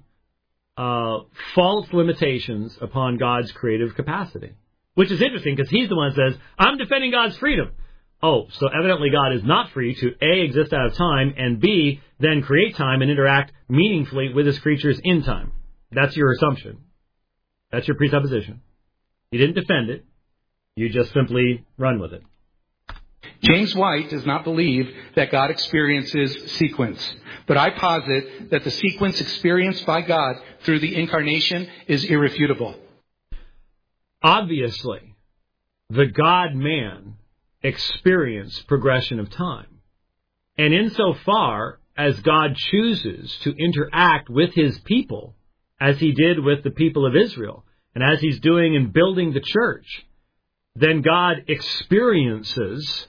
false limitations upon God's creative capacity. Which is interesting because he's the one that says, I'm defending God's freedom. Oh, so evidently God is not free to A, exist out of time, and B, then create time and interact meaningfully with his creatures in time. That's your assumption. That's your presupposition. You didn't defend it. You just simply run with it. James White does not believe that God experiences sequence, but I posit that the sequence experienced by God through the incarnation is irrefutable. Obviously, the God-man experienced progression of time. And insofar as God chooses to interact with his people, as he did with the people of Israel, and as he's doing in building the church, then God experiences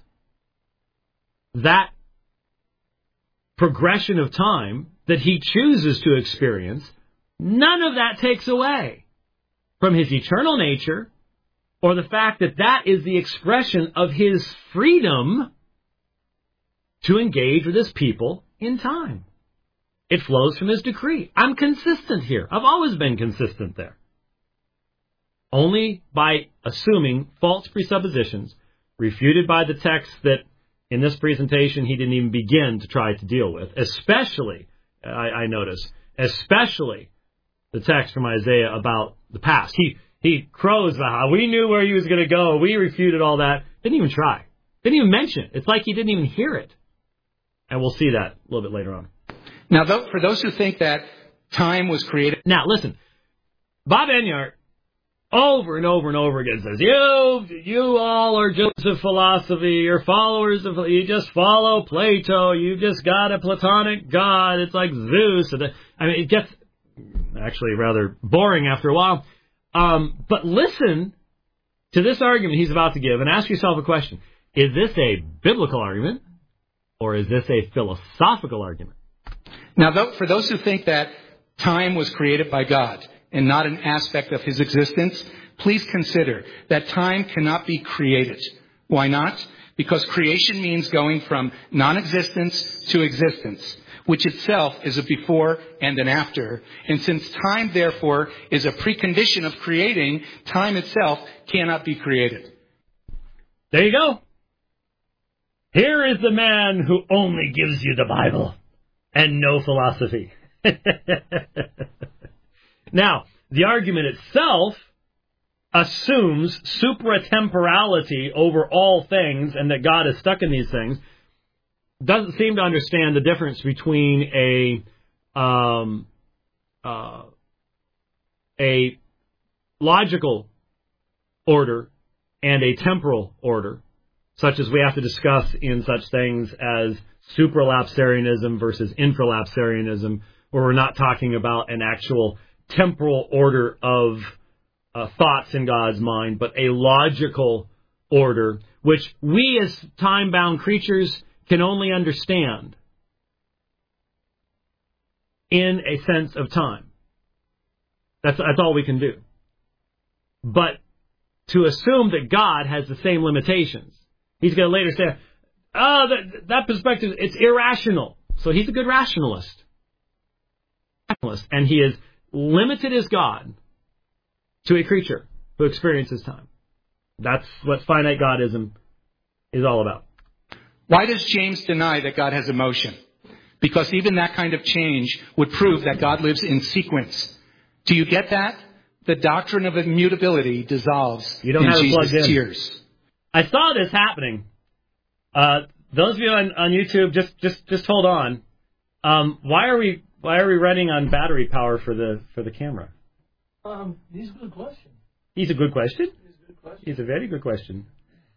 that progression of time that he chooses to experience. None of that takes away from his eternal nature or the fact that that is the expression of his freedom to engage with his people in time. It flows from his decree. I'm consistent here. I've always been consistent there. Only by assuming false presuppositions refuted by the text that in this presentation he didn't even begin to try to deal with, especially, I notice, especially the text from Isaiah about the past. He crows about how we knew where he was going to go. We refuted all that. Didn't even try. Didn't even mention it. It's like he didn't even hear it. And we'll see that a little bit later on. Now, for those who think that time was created... Now, listen. Bob Enyart over and over and over again says, you all are just of philosophy. You're followers of... You just follow Plato. You just got a Platonic God. It's like Zeus. I mean, it gets actually rather boring after a while. But listen to this argument he's about to give and ask yourself a question. Is this a biblical argument or is this a philosophical argument? Now, for those who think that time was created by God and not an aspect of his existence, please consider that time cannot be created. Why not? Because creation means going from non-existence to existence, which itself is a before and an after. And since time, therefore, is a precondition of creating, time itself cannot be created. There you go. Here is the man who only gives you the Bible and no philosophy. Now, the argument itself assumes supratemporality over all things and that God is stuck in these things. Doesn't seem to understand the difference between a logical order and a temporal order. such as we have to discuss in such things as supralapsarianism versus infralapsarianism, where we're not talking about an actual temporal order of thoughts in God's mind, but a logical order, which we as time-bound creatures can only understand in a sense of time. That's all we can do. But to assume that God has the same limitations, he's going to later say, that perspective, it's irrational. So he's a good rationalist. And he is limited as God to a creature who experiences time. That's what finite Godism is all about. Why does James deny that God has emotion? Because even that kind of change would prove that God lives in sequence. Do you get that? The doctrine of immutability dissolves in Jesus' tears. I saw this happening. Those of you on YouTube, just hold on. Why are we running on battery power for the camera? He's a good question. He's a good question? He's a very good question.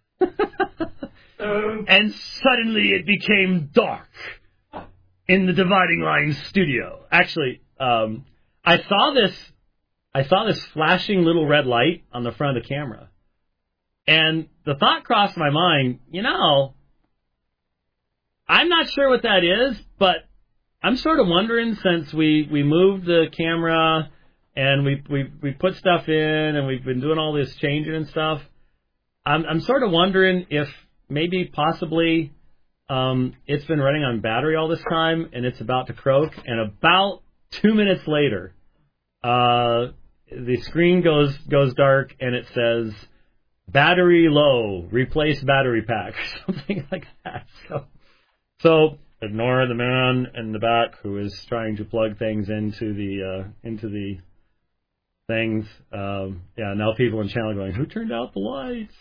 And suddenly it became dark in the Dividing Line studio. Actually, I saw this flashing little red light on the front of the camera. And the thought crossed my mind, I'm not sure what that is, but I'm sort of wondering, since we moved the camera and we put stuff in and we've been doing all this changing and stuff, I'm sort of wondering if maybe possibly it's been running on battery all this time and it's about to croak, and about 2 minutes later the screen goes dark and it says battery low, replace battery pack, or something like that. So ignore the man in the back who is trying to plug things into the things. Now people in the channel are going, who turned out the lights?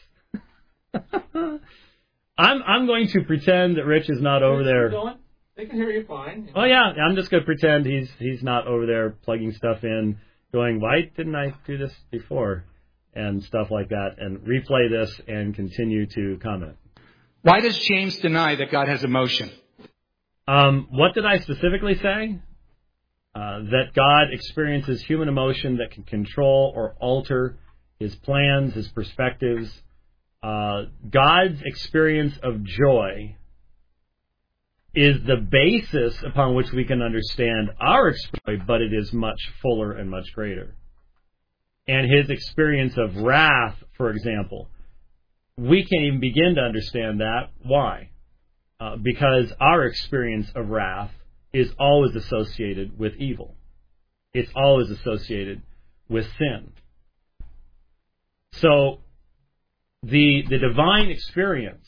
I'm going to pretend that Rich is not over there. They can hear you fine. Oh yeah, I'm just going to pretend he's not over there plugging stuff in, going, why didn't I do this before? And stuff like that, and replay this and continue to comment. Why does James deny that God has emotion? What did I specifically say? That God experiences human emotion that can control or alter his plans, his perspectives. God's experience of joy is the basis upon which we can understand our experience, but it is much fuller and much greater. And his experience of wrath, for example, we can't even begin to understand that. Why? Because our experience of wrath is always associated with evil. It's always associated with sin. So the divine experience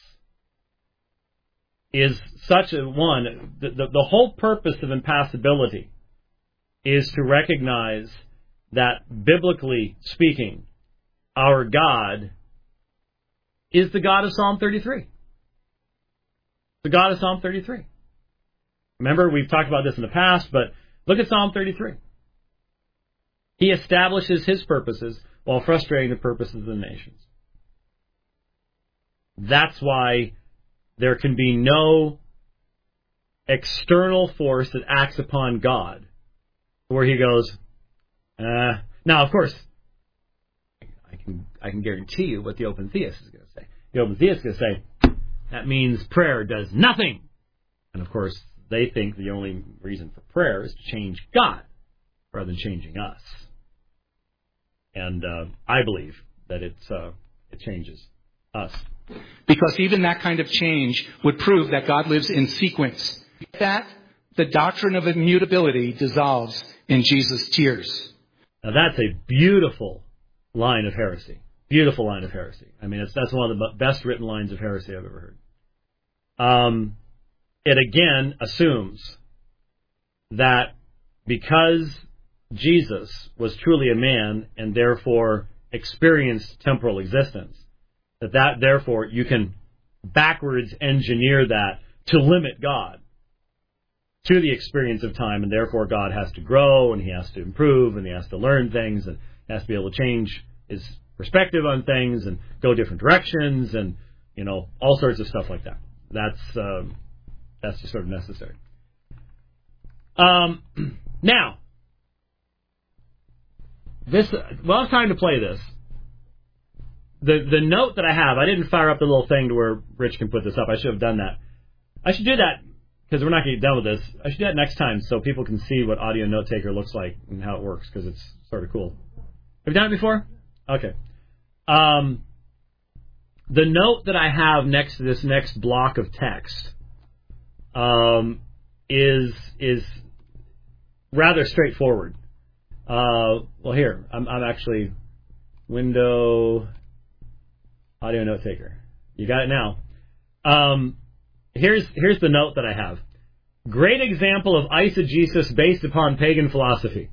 is such a one. The whole purpose of impassibility is to recognize that, biblically speaking, our God is the God of Psalm 33. The God of Psalm 33. Remember, we've talked about this in the past, but look at Psalm 33. He establishes his purposes while frustrating the purposes of the nations. That's why there can be no external force that acts upon God where he goes, now, of course, I can guarantee you what the open theist is going to say. The open theist is going to say, that means prayer does nothing. And, of course, they think the only reason for prayer is to change God rather than changing us. And I believe that it changes us. Because even that kind of change would prove that God lives in sequence. That the doctrine of immutability dissolves in Jesus' tears. Now that's a beautiful line of heresy. Beautiful line of heresy. I mean, that's one of the best written lines of heresy I've ever heard. It again assumes that because Jesus was truly a man and therefore experienced temporal existence, that therefore you can backwards engineer that to limit God to the experience of time, and therefore God has to grow, and he has to improve, and he has to learn things, and has to be able to change his perspective on things, and go different directions, and all sorts of stuff like that. That's just sort of necessary. Now, it's time to play this. The note that I have, I didn't fire up the little thing to where Rich can put this up. I should have done that. I should do that because we're not going to get done with this. I should do that next time so people can see what Audio Note Taker looks like and how it works, because it's sort of cool. Have you done it before? Okay. The note that I have next to this next block of text is rather straightforward. Here, I'm actually Window Audio Note Taker. You got it now. Here's the note that I have. Great example of eisegesis based upon pagan philosophy.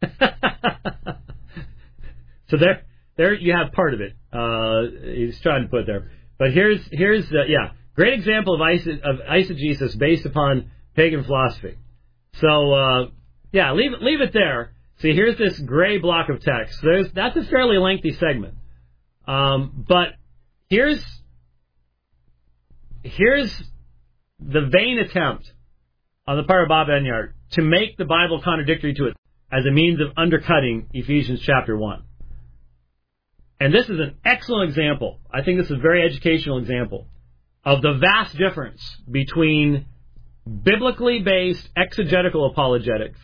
So there you have part of it. He's trying to put there. But here's great example of eisegesis based upon pagan philosophy. So leave it there. See, here's this gray block of text. That's a fairly lengthy segment. But here's the vain attempt on the part of Bob Enyart to make the Bible contradictory to it as a means of undercutting Ephesians chapter 1. And this is an excellent example. I think this is a very educational example of the vast difference between biblically based exegetical apologetics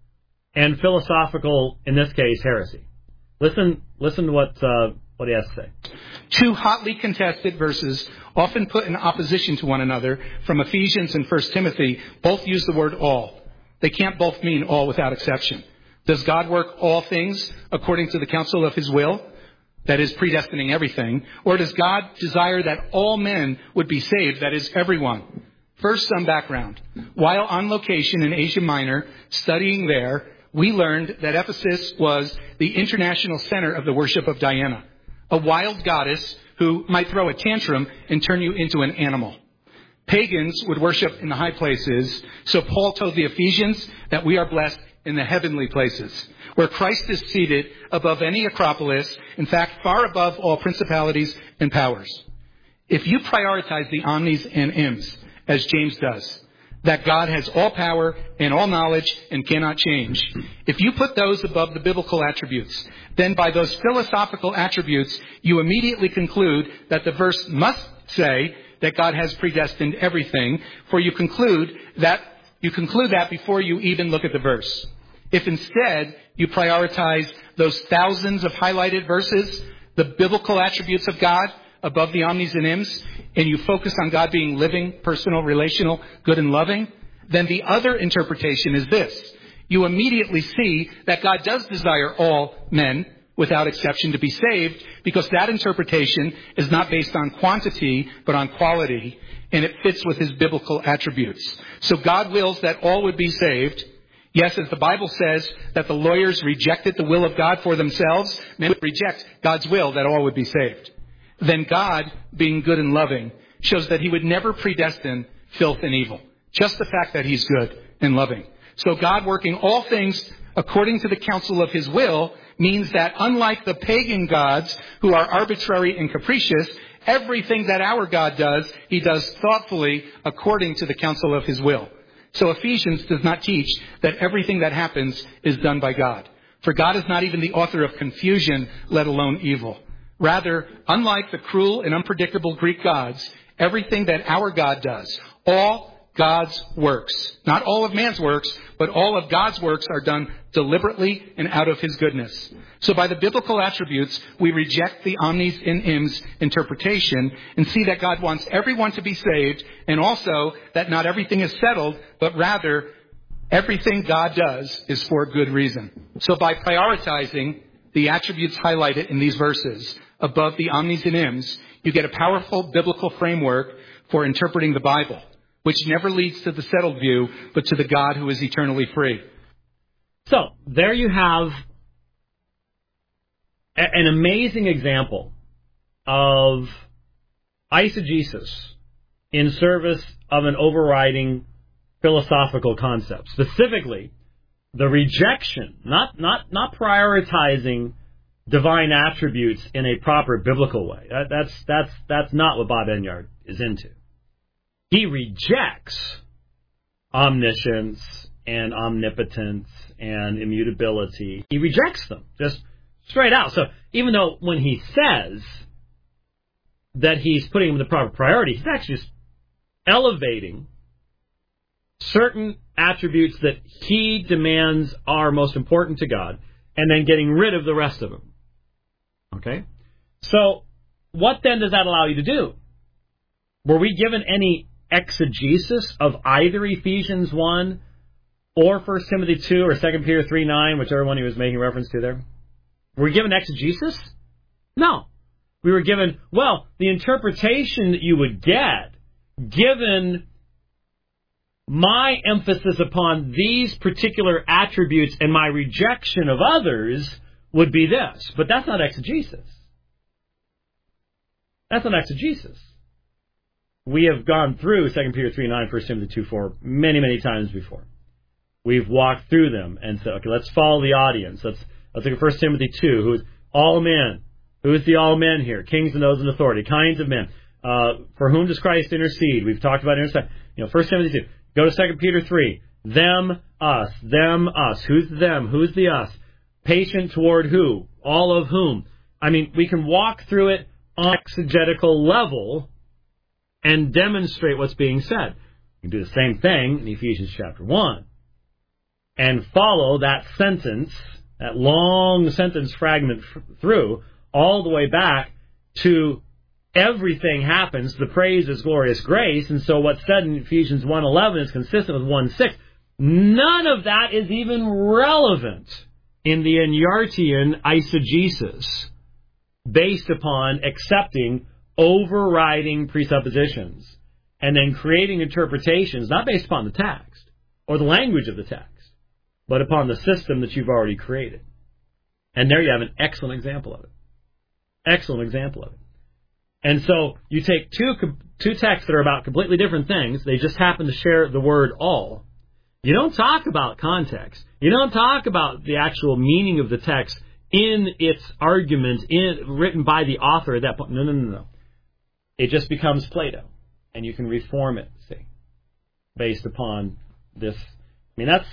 and philosophical, in this case, heresy. Listen to what he has to say. Two hotly contested verses, often put in opposition to one another, from Ephesians and 1 Timothy, both use the word all. They can't both mean all without exception. Does God work all things according to the counsel of his will? That is, predestining everything. Or does God desire that all men would be saved? That is, everyone. First, some background. While on location in Asia Minor, studying there, we learned that Ephesus was the international center of the worship of Diana, a wild goddess who might throw a tantrum and turn you into an animal. Pagans would worship in the high places, so Paul told the Ephesians that we are blessed in the heavenly places, where Christ is seated above any acropolis, in fact, far above all principalities and powers. If you prioritize the omnis and ims, as James does, that God has all power and all knowledge and cannot change, if you put those above the biblical attributes, then by those philosophical attributes, you immediately conclude that the verse must say that God has predestined everything, for you conclude that before you even look at the verse. If instead you prioritize those thousands of highlighted verses, the biblical attributes of God above the omnis and ims, and you focus on God being living, personal, relational, good and loving, then the other interpretation is this. You immediately see that God does desire all men, without exception, to be saved, because that interpretation is not based on quantity, but on quality, and it fits with his biblical attributes. So God wills that all would be saved. Yes, as the Bible says that the lawyers rejected the will of God for themselves, men would reject God's will that all would be saved. Then God, being good and loving, shows that he would never predestine filth and evil. Just the fact that he's good and loving. So God working all things according to the counsel of his will means that unlike the pagan gods who are arbitrary and capricious, everything that our God does, he does thoughtfully according to the counsel of his will. So Ephesians does not teach that everything that happens is done by God. For God is not even the author of confusion, let alone evil. Rather, unlike the cruel and unpredictable Greek gods, everything that our God does, all God's works, not all of man's works, but all of God's works are done deliberately and out of his goodness. So by the biblical attributes, we reject the omnis and ims interpretation and see that God wants everyone to be saved, and also that not everything is settled, but rather everything God does is for a good reason. So by prioritizing the attributes highlighted in these verses above the omnis and ims, you get a powerful biblical framework for interpreting the Bible, which never leads to the settled view, but to the God who is eternally free. So, there you have an amazing example of eisegesis in service of an overriding philosophical concept. Specifically, the rejection, not prioritizing divine attributes in a proper biblical way. That's not what Bob Enyart is into. He rejects omniscience and omnipotence and immutability. He rejects them just straight out. So even though when he says that he's putting them in the proper priority, he's actually just elevating certain attributes that he demands are most important to God and then getting rid of the rest of them. Okay? So what then does that allow you to do? Were we given any exegesis of either Ephesians 1 or 1 Timothy 2 or 2 Peter 3:9, whichever one he was making reference to there? Were we given exegesis? No. We were given, well, the interpretation that you would get, given my emphasis upon these particular attributes and my rejection of others, would be this. But that's not exegesis. That's not exegesis. We have gone through 2 Peter 3:9, 1 Timothy 2:4 many, many times before. We've walked through them and said, okay, let's follow the audience. Let's look at 1 Timothy 2, who is all men. Who is the all men here? Kings and those in authority, kinds of men. For whom does Christ intercede? We've talked about intercession. 1 Timothy 2. Go to 2 Peter 3. Them, us. Them, us. Who's the them? Who's the us? Patient toward who? All of whom? I mean, we can walk through it on exegetical level and demonstrate what's being said. You can do the same thing in Ephesians chapter 1 and follow that sentence, that long sentence fragment through, all the way back to everything happens, the praise is glorious grace, and so what's said in Ephesians 1:11 is consistent with 1:6. None of that is even relevant in the Enyartian eisegesis, based upon accepting overriding presuppositions and then creating interpretations not based upon the text or the language of the text, but upon the system that you've already created. And there you have an excellent example of it. Excellent example of it. And so you take two texts that are about completely different things. They just happen to share the word all. You don't talk about context. You don't talk about the actual meaning of the text in its argument written by the author at that point. No. It just becomes Plato. And you can reform it, see, based upon this. I mean, that's...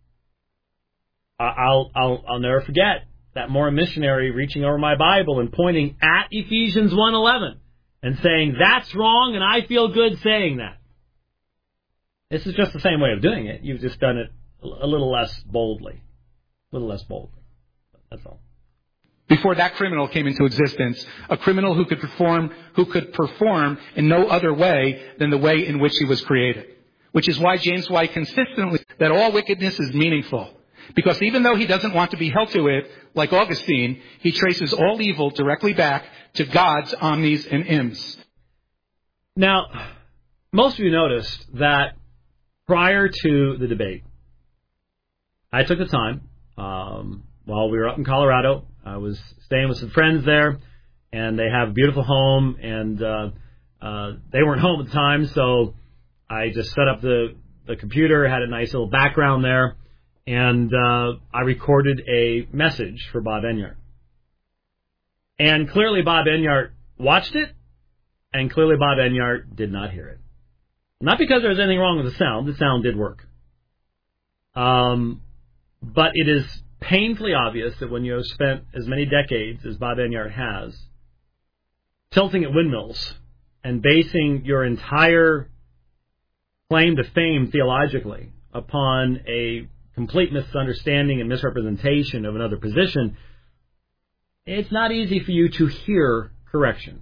I'll never forget that Mormon missionary reaching over my Bible and pointing at Ephesians 1:11 and saying, that's wrong and I feel good saying that. This is just the same way of doing it. You've just done it a little less boldly. A little less boldly. That's all. Before that criminal came into existence, a criminal who could perform in no other way than the way in which he was created. Which is why James White consistently that all wickedness is meaningful. Because even though he doesn't want to be held to it, like Augustine, he traces all evil directly back to God's omnis and ims. Now, most of you noticed that prior to the debate, I took the time, while we were up in Colorado, I was staying with some friends there, and they have a beautiful home, and they weren't home at the time, so I just set up the computer, had a nice little background there, and I recorded a message for Bob Enyart. And clearly Bob Enyart watched it, and clearly Bob Enyart did not hear it. Not because there was anything wrong with the sound did work. But it is painfully obvious that when you have spent as many decades as Bob Enyart has, tilting at windmills and basing your entire claim to fame theologically upon a complete misunderstanding and misrepresentation of another position, it's not easy for you to hear correction.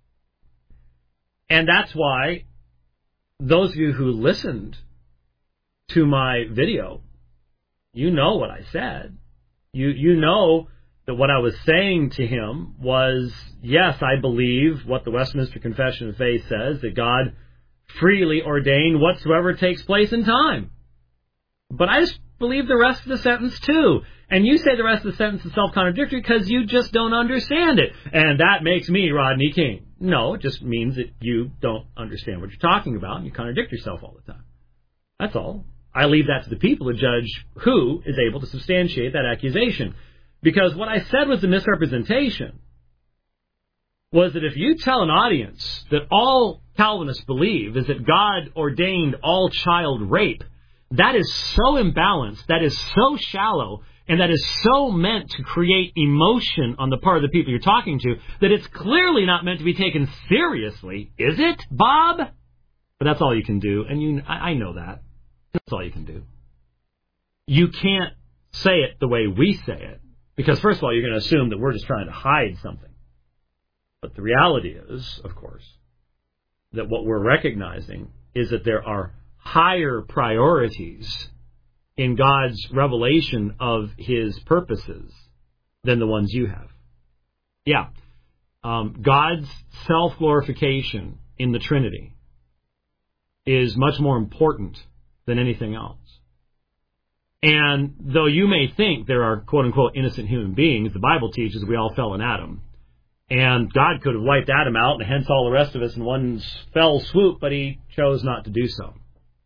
And that's why those of you who listened to my video, you know what I said. You know that what I was saying to him was, yes, I believe what the Westminster Confession of Faith says, that God freely ordained whatsoever takes place in time. But I just believe the rest of the sentence too. And you say the rest of the sentence is self-contradictory because you just don't understand it. And that makes me Rodney King. No, it just means that you don't understand what you're talking about and you contradict yourself all the time. That's all. I leave that to the people to judge who is able to substantiate that accusation. Because what I said was a misrepresentation. Was that if you tell an audience that all Calvinists believe is that God ordained all child rape, that is so imbalanced, that is so shallow, and that is so meant to create emotion on the part of the people you're talking to, that it's clearly not meant to be taken seriously, is it, Bob? But that's all you can do, and I know that. That's all you can do. You can't say it the way we say it, because first of all, you're going to assume that we're just trying to hide something. But the reality is, of course, that what we're recognizing is that there are higher priorities in God's revelation of His purposes than the ones you have. Yeah. God's self-glorification in the Trinity is much more important than anything else. And though you may think there are quote-unquote innocent human beings, the Bible teaches we all fell in Adam. And God could have wiped Adam out, and hence all the rest of us in one fell swoop, but He chose not to do so.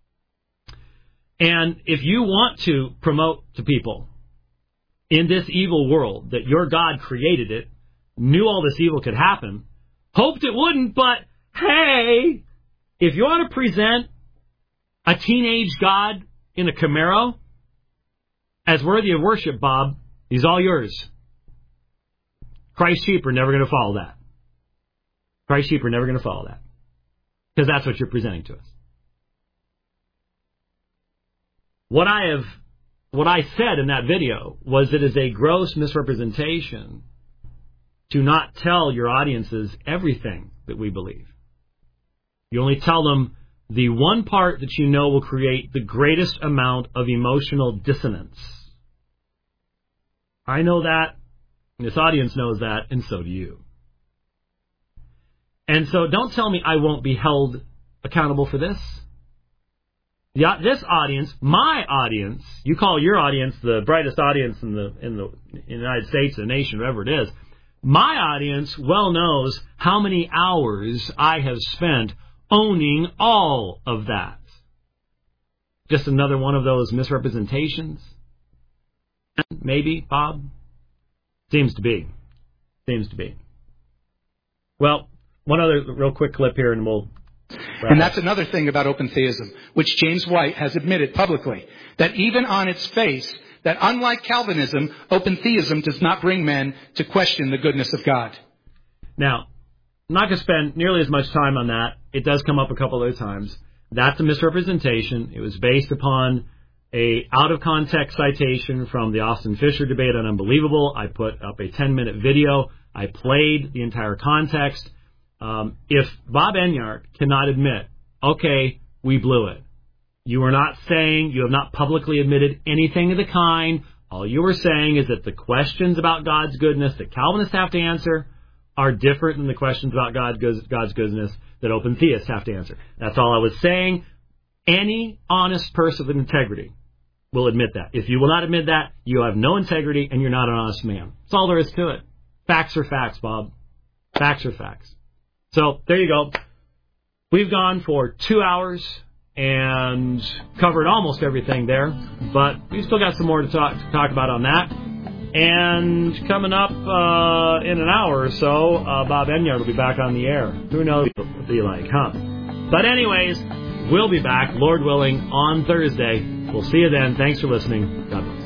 And if you want to promote to people in this evil world that your God created it, knew all this evil could happen, hoped it wouldn't, but hey, if you want to present a teenage God in a Camaro as worthy of worship, Bob, He's all yours. Christ sheep are never going to follow that. Christ sheep are never going to follow that. Because that's what you're presenting to us. What I said in that video was it is a gross misrepresentation to not tell your audiences everything that we believe. You only tell them the one part that you know will create the greatest amount of emotional dissonance. I know that. This audience knows that, and so do you. And so don't tell me I won't be held accountable for this. Yeah, this audience, my audience, you call your audience the brightest audience in the United States, the nation, whatever it is. My audience well knows how many hours I have spent owning all of that. Just another one of those misrepresentations? Maybe, Bob? Seems to be. Well, one other real quick clip here and we'll wrap And that's another thing about open theism, which James White has admitted publicly, that even on its face, that unlike Calvinism, open theism does not bring men to question the goodness of God. Now, I'm not going to spend nearly as much time on that. It does come up a couple other times. That's a misrepresentation. It was based upon a out-of-context citation from the Austin Fisher debate on Unbelievable. I put up a 10-minute video. I played the entire context. If Bob Enyart cannot admit, okay, we blew it. You are not saying, you have not publicly admitted anything of the kind. All you are saying is that the questions about God's goodness that Calvinists have to answer are different than the questions about God's goodness that open theists have to answer. That's all I was saying. Any honest person with integrity will admit that. If you will not admit that, you have no integrity and you're not an honest man. That's all there is to it. Facts are facts, Bob. Facts are facts. So, there you go. We've gone for 2 hours and covered almost everything there, but we've still got some more to talk about on that. And coming up in an hour or so, Bob Enyart will be back on the air. Who knows what it'll be like, huh? But anyways, we'll be back, Lord willing, on Thursday. We'll see you then. Thanks for listening. God bless.